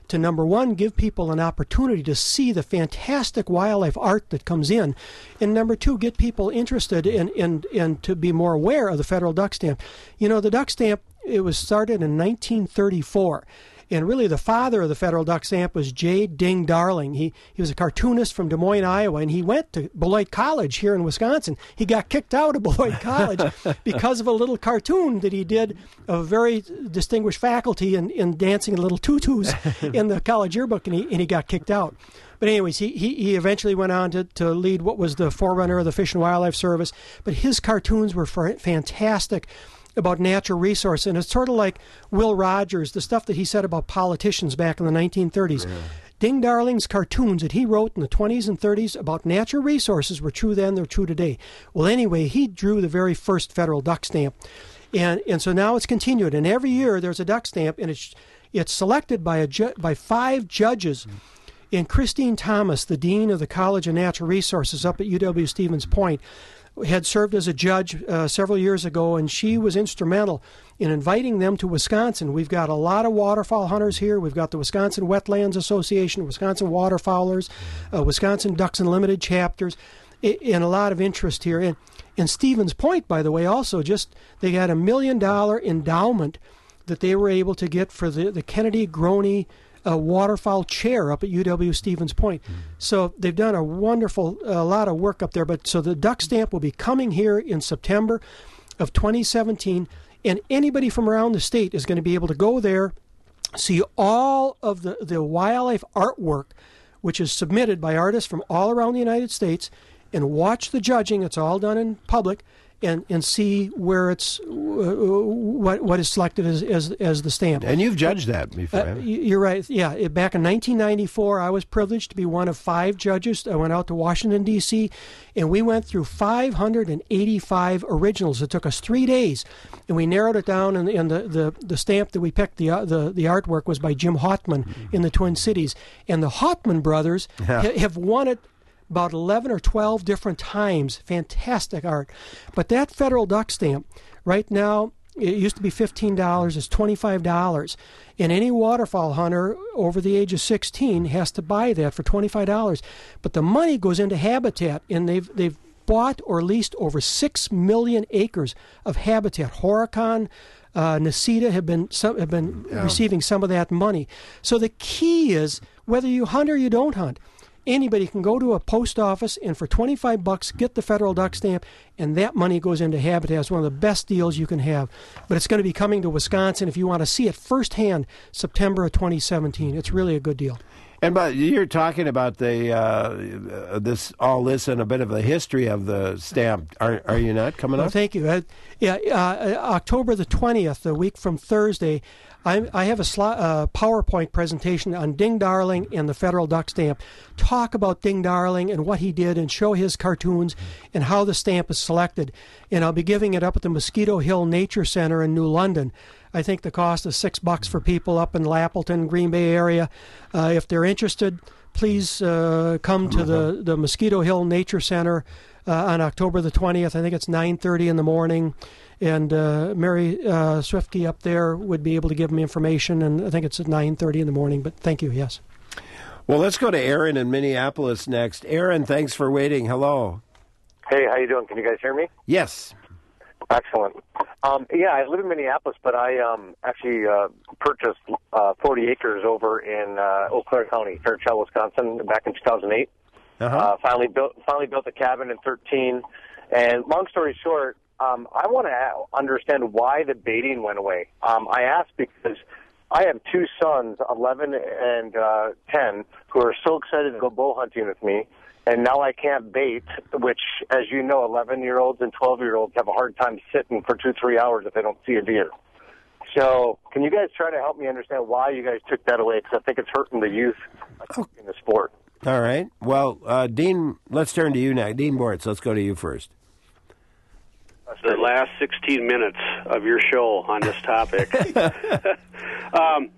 to, number one, give people an opportunity to see the fantastic wildlife art that comes in, and number two, get people interested in, in, in to be more aware of the federal duck stamp. You know, the duck stamp, it was started in nineteen thirty-four. And really, the father of the federal duck stamp was J. Ding Darling. He he was a cartoonist from Des Moines, Iowa, and he went to Beloit College here in Wisconsin. He got kicked out of Beloit College because of a little cartoon that he did of a very distinguished faculty in, in dancing in little tutus in the college yearbook, and he, and he got kicked out. But anyways, he, he, he eventually went on to, to lead what was the forerunner of the Fish and Wildlife Service. But his cartoons were for, fantastic about natural resource, and it's sort of like Will Rogers, the stuff that he said about politicians back in the nineteen thirties. Yeah. Ding Darling's cartoons that he wrote in the twenties and thirties about natural resources were true then, they're true today. Well, anyway, he drew the very first federal duck stamp, and and so now it's continued, and every year there's a duck stamp, and it's it's selected by a ju- by five judges. Mm-hmm. And Christine Thomas, the dean of the College of Natural Resources up at U W Stevens Point, had served as a judge uh, several years ago, and she was instrumental in inviting them to Wisconsin. We've got a lot of waterfowl hunters here. We've got the Wisconsin Wetlands Association, Wisconsin Waterfowlers, uh, Wisconsin Ducks Unlimited chapters, and a lot of interest here. And, and Stevens Point, by the way, also just, they got a million dollar endowment that they were able to get for the, the Kennedy Groney a waterfowl chair up at U W Stevens Point. Mm. So they've done a wonderful, a uh, lot of work up there. But so the duck stamp will be coming here in September of twenty seventeen, and anybody from around the state is going to be able to go there, see all of the, the wildlife artwork, which is submitted by artists from all around the United States, and watch the judging. It's all done in public. And, and see where it's uh, what what is selected as, as as the stamp. And you've judged that before. Uh, you're right. Yeah, it, back in nineteen ninety-four, I was privileged to be one of five judges. I went out to Washington D C, and we went through five hundred eighty-five originals. It took us three days, and we narrowed it down. And, and the, the, the stamp that we picked, the uh, the the artwork was by Jim Hautman mm-hmm. in the Twin Cities, and the Hautman brothers yeah. ha- have won it about eleven or twelve different times. Fantastic art. But that federal duck stamp, right now, it used to be fifteen dollars, it's twenty-five dollars. And any waterfowl hunter over the age of sixteen has to buy that for twenty-five dollars. But the money goes into habitat, and they've they've bought or leased over six million acres of habitat. Horicon, uh, Nacita have been some, have been yeah. receiving some of that money. So the key is, whether you hunt or you don't hunt, anybody can go to a post office and for twenty-five bucks get the federal duck stamp, and that money goes into habitat. It's one of the best deals you can have. But it's going to be coming to Wisconsin if you want to see it firsthand, September of twenty seventeen. It's really a good deal. And but you're talking about the uh, this all this and a bit of the history of the stamp, are are you not coming well, up? Thank you. Uh, yeah, uh, October the twentieth, a week from Thursday, I, I have a sli- uh, PowerPoint presentation on Ding Darling and the federal duck stamp. Talk about Ding Darling and what he did, and show his cartoons and how the stamp is selected. And I'll be giving it up at the Mosquito Hill Nature Center in New London. I think the cost is six bucks for people up in Lappleton, Green Bay area. Uh, if they're interested, please uh, come to the, the Mosquito Hill Nature Center uh, on October the twentieth. I think it's nine thirty in the morning. And uh, Mary uh, Swiftke up there would be able to give them information, and I think it's at nine thirty in the morning. But thank you, yes. Well, let's go to Aaron in Minneapolis next. Aaron, thanks for waiting. Hello. Hey, how you doing? Can you guys hear me? Yes. Excellent. Um, yeah, I live in Minneapolis, but I um, actually uh, purchased uh, forty acres over in uh, Eau Claire County, Fairchild, Wisconsin, back in two thousand eight. Uh-huh. Uh, finally built finally built a cabin in thirteen. And long story short, um, I want to understand why the baiting went away. Um, I asked because I have two sons, eleven and uh, ten, who are so excited to go bow hunting with me. And now I can't bait, which, as you know, eleven-year-olds and twelve-year-olds have a hard time sitting for two, three hours if they don't see a deer. So can you guys try to help me understand why you guys took that away? Because I think it's hurting the youth in the sport. All right. Well, uh, Dean, let's turn to you now. Dean Bortz, let's go to you first. The last sixteen minutes of your show on this topic. um,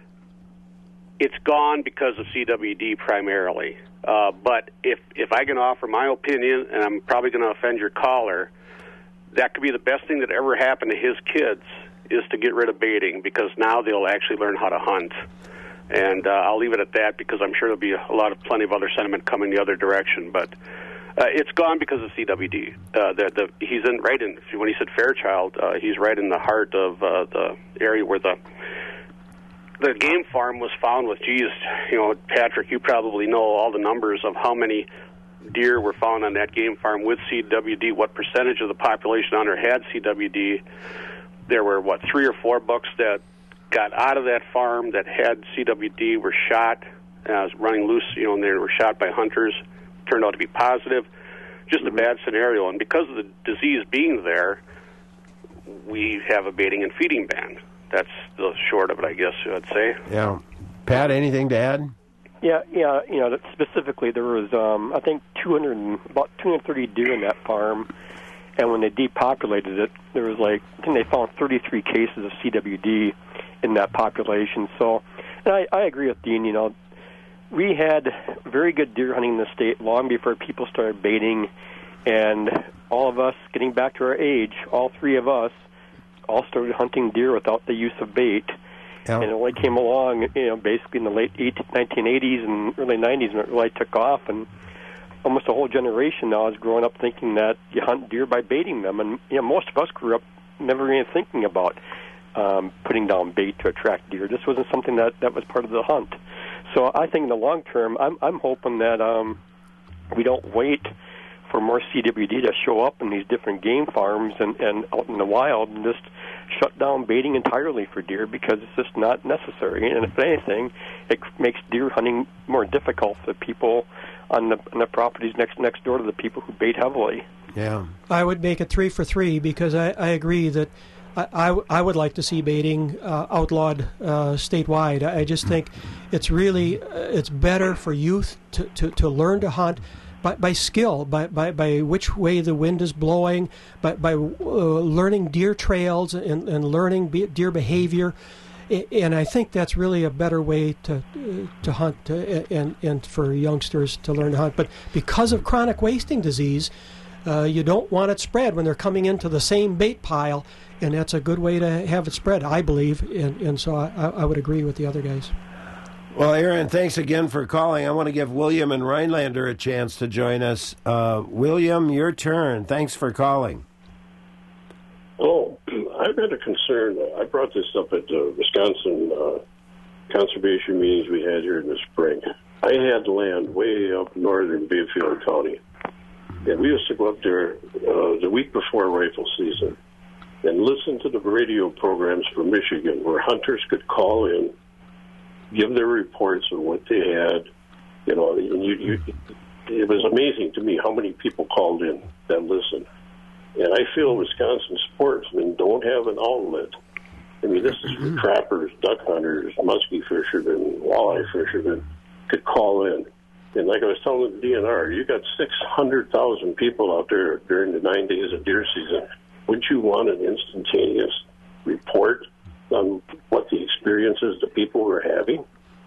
it's gone because of C W D primarily. Uh, but if if I can offer my opinion, and I'm probably going to offend your caller, that could be the best thing that ever happened to his kids is to get rid of baiting, because now they'll actually learn how to hunt. And uh, I'll leave it at that because I'm sure there'll be a lot of plenty of other sentiment coming the other direction. But uh, it's gone because of C W D. Uh, the, the, he's in right in when he said Fairchild, uh, he's right in the heart of uh, the area where the the game farm was found. With, geez, you know, Patrick, you probably know all the numbers of how many deer were found on that game farm with C W D. What percentage of the population on there had C W D? There were what three or four bucks that got out of that farm that had C W D, were shot, uh, running loose, you know, and they were shot by hunters, turned out to be positive. Just a bad scenario. And because of the disease being there, we have a baiting and feeding ban. That's the short of it, I guess I'd say. Yeah. Pat, anything to add? Yeah, yeah, you know, specifically there was, um, I think, two hundred, about two hundred thirty deer in that farm. And when they depopulated it, there was like, I think they found thirty-three cases of C W D in that population. So, and I, I agree with Dean, you know, we had very good deer hunting in the state long before people started baiting. And all of us, getting back to our age, all three of us, all started hunting deer without the use of bait. Yeah. And it only came along, you know, basically in the late nineteen eighties and early nineties when it really took off. And almost a whole generation now is growing up thinking that you hunt deer by baiting them. And, you know, most of us grew up never even thinking about um, putting down bait to attract deer. This wasn't something that, that was part of the hunt. So I think in the long term, I'm, I'm hoping that um, we don't wait for more C W D to show up in these different game farms and, and out in the wild and just shut down baiting entirely for deer, because it's just not necessary. And if anything, it makes deer hunting more difficult for people on the, on the properties next next door to the people who bait heavily. Yeah, I would make it three for three because I, I agree that I, I, I would like to see baiting uh, outlawed uh, statewide. I just think it's really uh, it's better for youth to, to, to learn to hunt by, by skill, by, by, by which way the wind is blowing, by, by uh, learning deer trails and, and learning be, deer behavior. And I think that's really a better way to uh, to hunt uh, and, and for youngsters to learn to hunt. But because of chronic wasting disease, uh, you don't want it spread when they're coming into the same bait pile, and that's a good way to have it spread, I believe. And, and so I, I would agree with the other guys. Well, Aaron, thanks again for calling. I want to give William and Rhinelander a chance to join us. Uh, William, your turn. Thanks for calling. Oh, I've had a concern. I brought this up at the Wisconsin uh, conservation meetings we had here in the spring. I had land way up northern Bayfield County, and we used to go up there uh, the week before rifle season and listen to the radio programs from Michigan where hunters could call in, give their reports of what they had. You know, and you, you, it was amazing to me how many people called in that listened. And I feel Wisconsin sportsmen don't have an outlet. I mean, this is for trappers, duck hunters, muskie fishermen, walleye fishermen could call in. And like I was telling the D N R, you got six hundred thousand people out there during the nine days of deer season. Wouldn't you want an instantaneous report on what the experiences the people were having?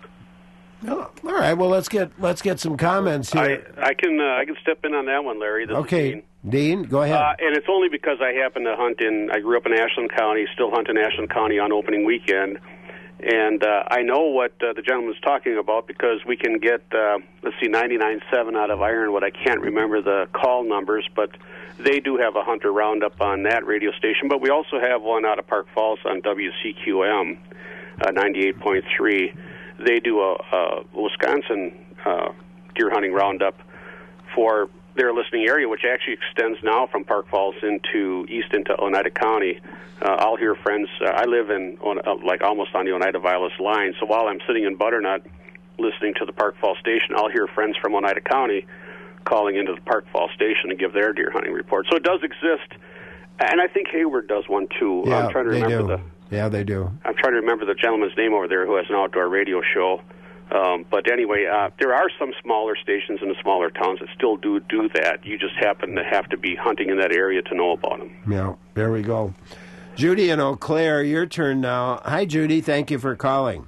Oh, all right. Well, let's get let's get some comments here. I, I can uh, I can step in on that one, Larry. This okay, is Dean. Dean, go ahead. Uh, and it's only because I happen to hunt in. I grew up in Ashland County, still hunt in Ashland County on opening weekend, and uh, I know what uh, the gentleman's talking about because we can get uh, let's see, ninety-nine point seven out of Ironwood. I can't remember the call numbers, but they do have a hunter roundup on that radio station. But we also have one out of Park Falls on W C Q M, uh, ninety-eight point three. They do a, a Wisconsin uh, deer hunting roundup for their listening area, which actually extends now from Park Falls into east into Oneida County. Uh, I'll hear friends. Uh, I live in uh, like almost on the Oneida-Vilas line, so while I'm sitting in Butternut listening to the Park Falls station, I'll hear friends from Oneida County calling into the Park Falls station to give their deer hunting report. So it does exist, and I think Hayward does one too. Yeah, I'm trying to they remember do. the. Yeah, they do. I'm trying to remember the gentleman's name over there who has an outdoor radio show. Um, but anyway, uh, there are some smaller stations in the smaller towns that still do do that. You just happen to have to be hunting in that area to know about them. Yeah, there we go. Judy and Eau Claire, your turn now. Hi, Judy. Thank you for calling.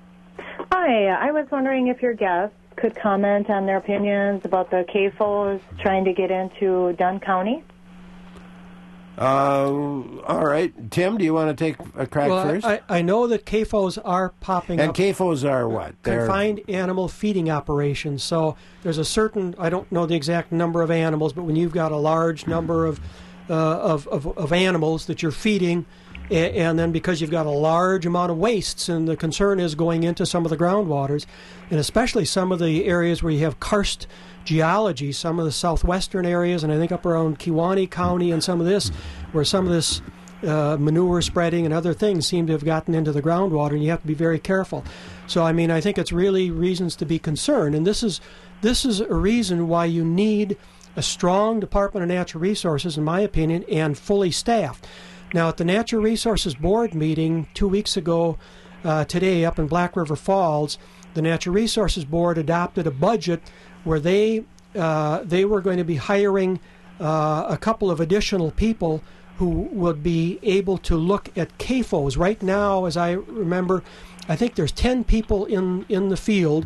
Hi. I was wondering if your guests could comment on their opinions about the C A F Os trying to get into Dunn County. Uh, all right. Tim, do you want to take a crack well, first? I, I know that C A F Os are popping and up. And C A F Os are what? They're confined animal feeding operations. So there's a certain, I don't know the exact number of animals, but when you've got a large number of, uh, of, of, of animals that you're feeding, and, and then because you've got a large amount of wastes, and the concern is going into some of the groundwaters, and especially some of the areas where you have karst geology, some of the southwestern areas, and I think up around Kewaunee County and some of this, where some of this uh, manure spreading and other things seem to have gotten into the groundwater, and you have to be very careful. So, I mean, I think it's really reasons to be concerned, and this is this is a reason why you need a strong Department of Natural Resources, in my opinion, and fully staffed. Now, at the Natural Resources Board meeting two weeks ago uh, today up in Black River Falls, the Natural Resources Board adopted a budget where they uh, they were going to be hiring uh, a couple of additional people who would be able to look at C A F Os. Right now, as I remember, I think there's ten people in, in the field,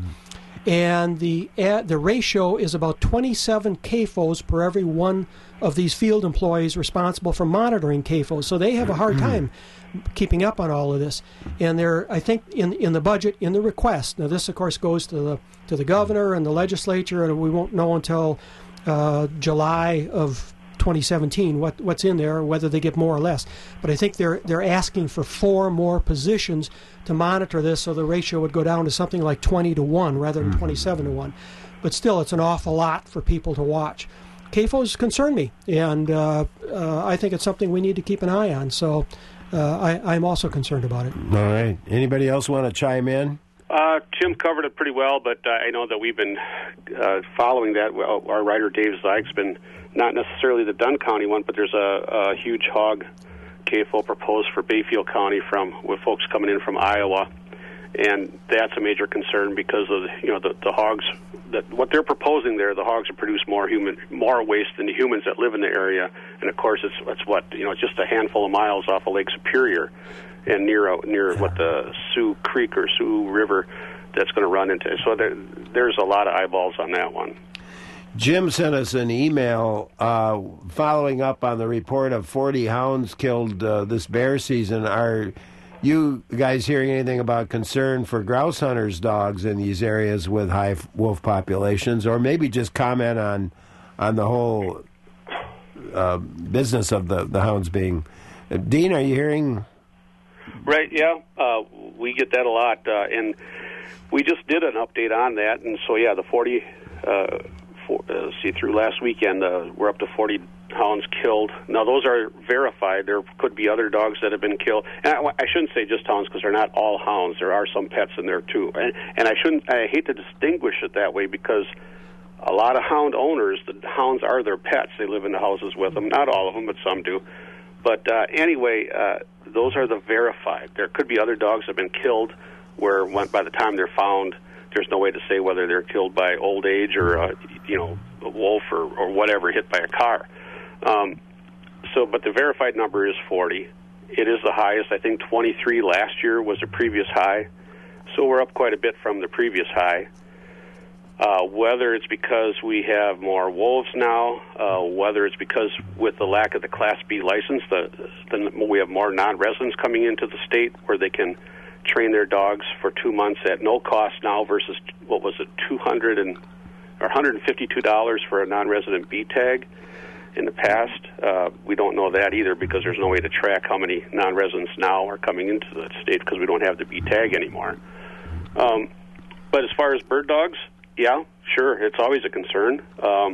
and the uh, the ratio is about twenty-seven C A F Os per every one of these field employees responsible for monitoring C A F Os. So they have a hard time keeping up on all of this. And they're, I think, in in the budget, in the request. Now, this, of course, goes to the to the governor and the legislature, and we won't know until uh, July of twenty seventeen what what's in there, whether they get more or less. But I think they're they're asking for four more positions to monitor this, so the ratio would go down to something like twenty to one rather than twenty-seven to one. But still, it's an awful lot for people to watch. C A F Os concern me, and uh, uh, I think it's something we need to keep an eye on. So uh, I, I'm also concerned about it. All right. Anybody else want to chime in? Uh, Tim covered it pretty well, but uh, I know that we've been uh, following that. Well, our writer Dave Zeig's been, not necessarily the Dunn County one, but there's a, a huge hog C A F O proposed for Bayfield County from with folks coming in from Iowa, and that's a major concern because of you know the, the hogs. That what they're proposing there, the hogs will produce more human, more waste than the humans that live in the area, and of course it's it's what you know just a handful of miles off of Lake Superior, and near near what the Sioux Creek or Sioux River that's going to run into. So there, there's a lot of eyeballs on that one. Jim sent us an email uh, following up on the report of forty hounds killed uh, this bear season. Are you guys hearing anything about concern for grouse hunters' dogs in these areas with high wolf populations, or maybe just comment on on the whole uh, business of the, the hounds being... Uh, Dean, are you hearing... Right, yeah. Uh, we get that a lot, uh, and we just did an update on that, and so, yeah, the forty... Uh, for, uh, see, through last weekend, uh, we're up to forty hounds killed. Now, those are verified. There could be other dogs that have been killed. And I, I shouldn't say just hounds because they're not all hounds. There are some pets in there, too. And, and I shouldn't. I hate to distinguish it that way because a lot of hound owners, the hounds are their pets. They live in the houses with them. Not all of them, but some do. But uh, anyway, uh, those are the verified. There could be other dogs that have been killed where when, by the time they're found, there's no way to say whether they're killed by old age or, uh, you know, a wolf or, or whatever hit by a car. Um, so, but the verified number is forty. It is the highest. I think twenty-three last year was a previous high. So we're up quite a bit from the previous high. Uh, whether it's because we have more wolves now, uh, whether it's because with the lack of the Class B license, the, the, we have more non-residents coming into the state where they can train their dogs for two months at no cost now versus, what was it, two hundred and, or one hundred fifty-two dollars for a non-resident B tag in the past. Uh, we don't know that either because there's no way to track how many non-residents now are coming into the state because we don't have the B tag anymore. Um, but as far as bird dogs, yeah, sure, it's always a concern. Um,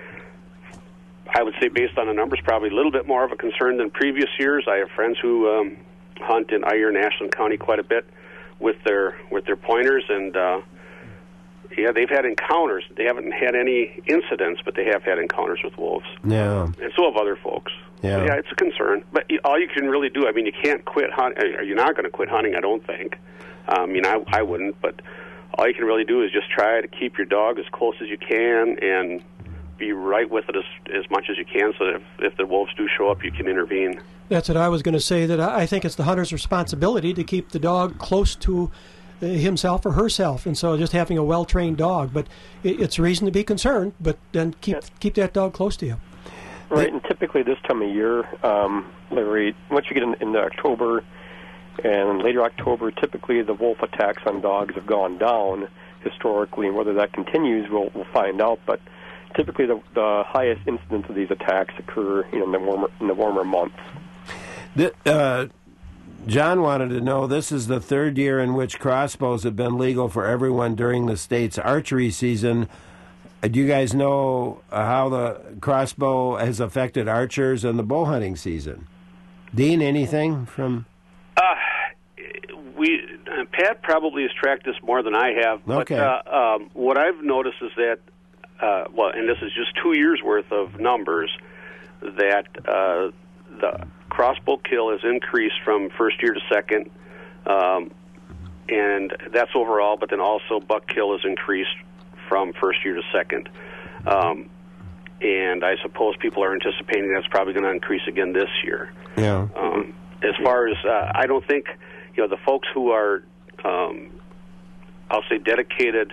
I would say based on the numbers, probably a little bit more of a concern than previous years. I have friends who um, hunt in Iron and Ashland County quite a bit with their with their pointers, and uh, yeah, they've had encounters. They haven't had any incidents, but they have had encounters with wolves. Yeah, and so have other folks. Yeah, so, yeah, it's a concern. But all you can really do, I mean, you can't quit hunting. You're not going to quit hunting, I don't think. Um, I mean, I I wouldn't, but all you can really do is just try to keep your dog as close as you can and be right with it as as much as you can, so that if, if the wolves do show up, you can intervene. That's what I was going to say, that I think it's the hunter's responsibility to keep the dog close to himself or herself, and so just having a well-trained dog. But it's a reason to be concerned, but then keep keep that dog close to you. Right, and typically this time of year, um, Larry, once you get in, into October and later October, typically the wolf attacks on dogs have gone down historically, and whether that continues, we'll, we'll find out. But typically, the, the highest incidence of these attacks occur, you know, in the warmer in the warmer months. The, uh, John wanted to know, this is the third year in which crossbows have been legal for everyone during the state's archery season. Uh, do you guys know uh, how the crossbow has affected archers in the bow hunting season? Dean, anything from... Uh, we uh, Pat probably has tracked this more than I have. Okay. But uh, um, what I've noticed is that, uh, well, and this is just two years' worth of numbers, that uh, the crossbow kill has increased from first year to second, um, and that's overall, but then also buck kill has increased from first year to second. Um, and I suppose people are anticipating that's probably going to increase again this year. Yeah. Um, as far as, uh, I don't think, you know, the folks who are, um, I'll say dedicated,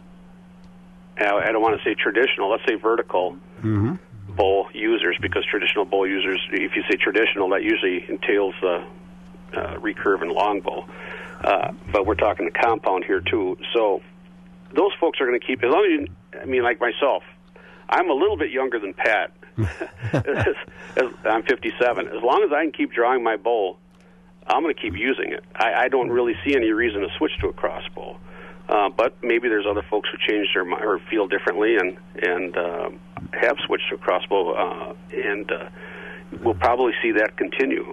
I don't want to say traditional, let's say vertical, mm-hmm. bow users, because traditional bow users, if you say traditional, that usually entails uh, uh, recurve and longbow. Uh, but we're talking the compound here too. So those folks are going to keep, as long as you, I mean, like myself, I'm a little bit younger than Pat. as, as, I'm fifty-seven. As long as I can keep drawing my bow, I'm going to keep using it. I, I don't really see any reason to switch to a crossbow. Uh, but maybe there's other folks who change their mind or feel differently and and uh, have switched to a crossbow, uh, and uh, we'll probably see that continue.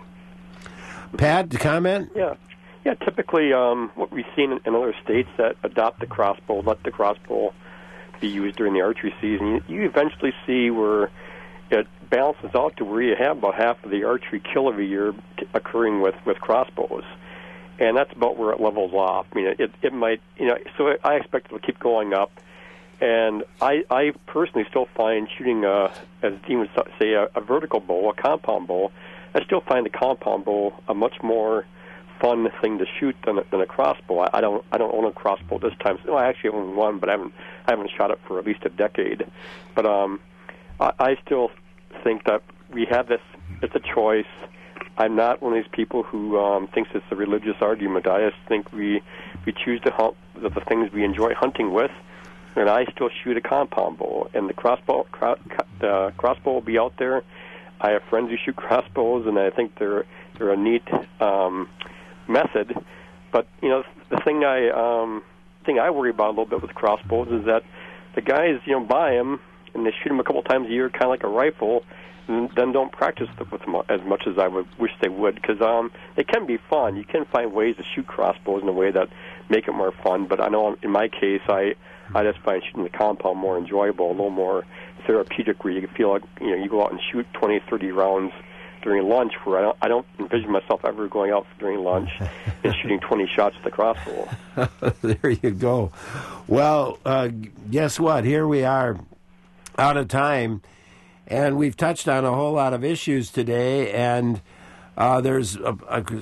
Pat, to comment? Yeah, yeah. Typically, um, what we've seen in, in other states that adopt the crossbow, let the crossbow be used during the archery season, you, you eventually see where it balances out to where you have about half of the archery kill of a year t- occurring with, with crossbows. And that's about where it levels off. I mean, it, it might, you know, so I expect it will keep going up. And I, I personally still find shooting, a, as Dean would say, a, a vertical bow, a compound bow, I still find the compound bow a much more fun thing to shoot than a, than a crossbow. I, I don't I don't own a crossbow this time. So, no, I actually own one, but I haven't I haven't shot it for at least a decade. But um, I, I still think that we have this. It's a choice. I'm not one of these people who um, thinks it's a religious argument. I just think we we choose to hunt the, the things we enjoy hunting with, and I still shoot a compound bow. And the crossbow, cro- the crossbow will be out there. I have friends who shoot crossbows, and I think they're they're a neat um, method. But you know, the thing I um, thing I worry about a little bit with crossbows is that the guys, you know, buy them and they shoot them a couple times a year, kind of like a rifle, and then don't practice with them as much as I would wish they would, because um, they can be fun. You can find ways to shoot crossbows in a way that make it more fun. But I know in my case, I I just find shooting the compound more enjoyable, a little more therapeutic, where you feel like, you know, you go out and shoot twenty, thirty rounds during lunch, where I don't, I don't envision myself ever going out during lunch and shooting twenty shots with the crossbow. There you go. Well, uh, guess what? Here we are out of time, and we've touched on a whole lot of issues today, and uh, there's a,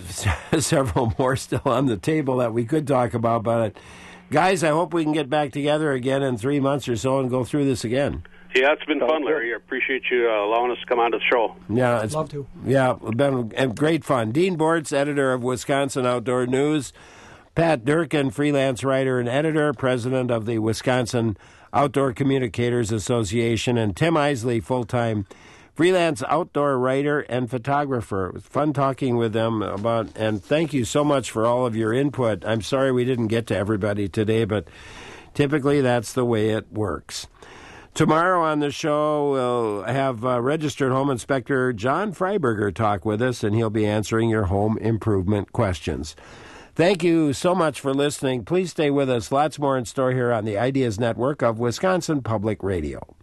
a, several more still on the table that we could talk about. But, guys, I hope we can get back together again in three months or so and go through this again. Yeah, it's been fun, Larry. I appreciate you uh, allowing us to come on to the show. Yeah, it's love to. Yeah, it's been great fun. Dean Bortz, editor of Wisconsin Outdoor News. Pat Durkin, freelance writer and editor, president of the Wisconsin Outdoor Communicators Association, and Tim Isley, full-time freelance outdoor writer and photographer. It was fun talking with them about, and thank you so much for all of your input. I'm sorry we didn't get to everybody today, but typically that's the way it works. Tomorrow on the show, we'll have uh, registered home inspector John Freiberger talk with us, and he'll be answering your home improvement questions. Thank you so much for listening. Please stay with us. Lots more in store here on the Ideas Network of Wisconsin Public Radio.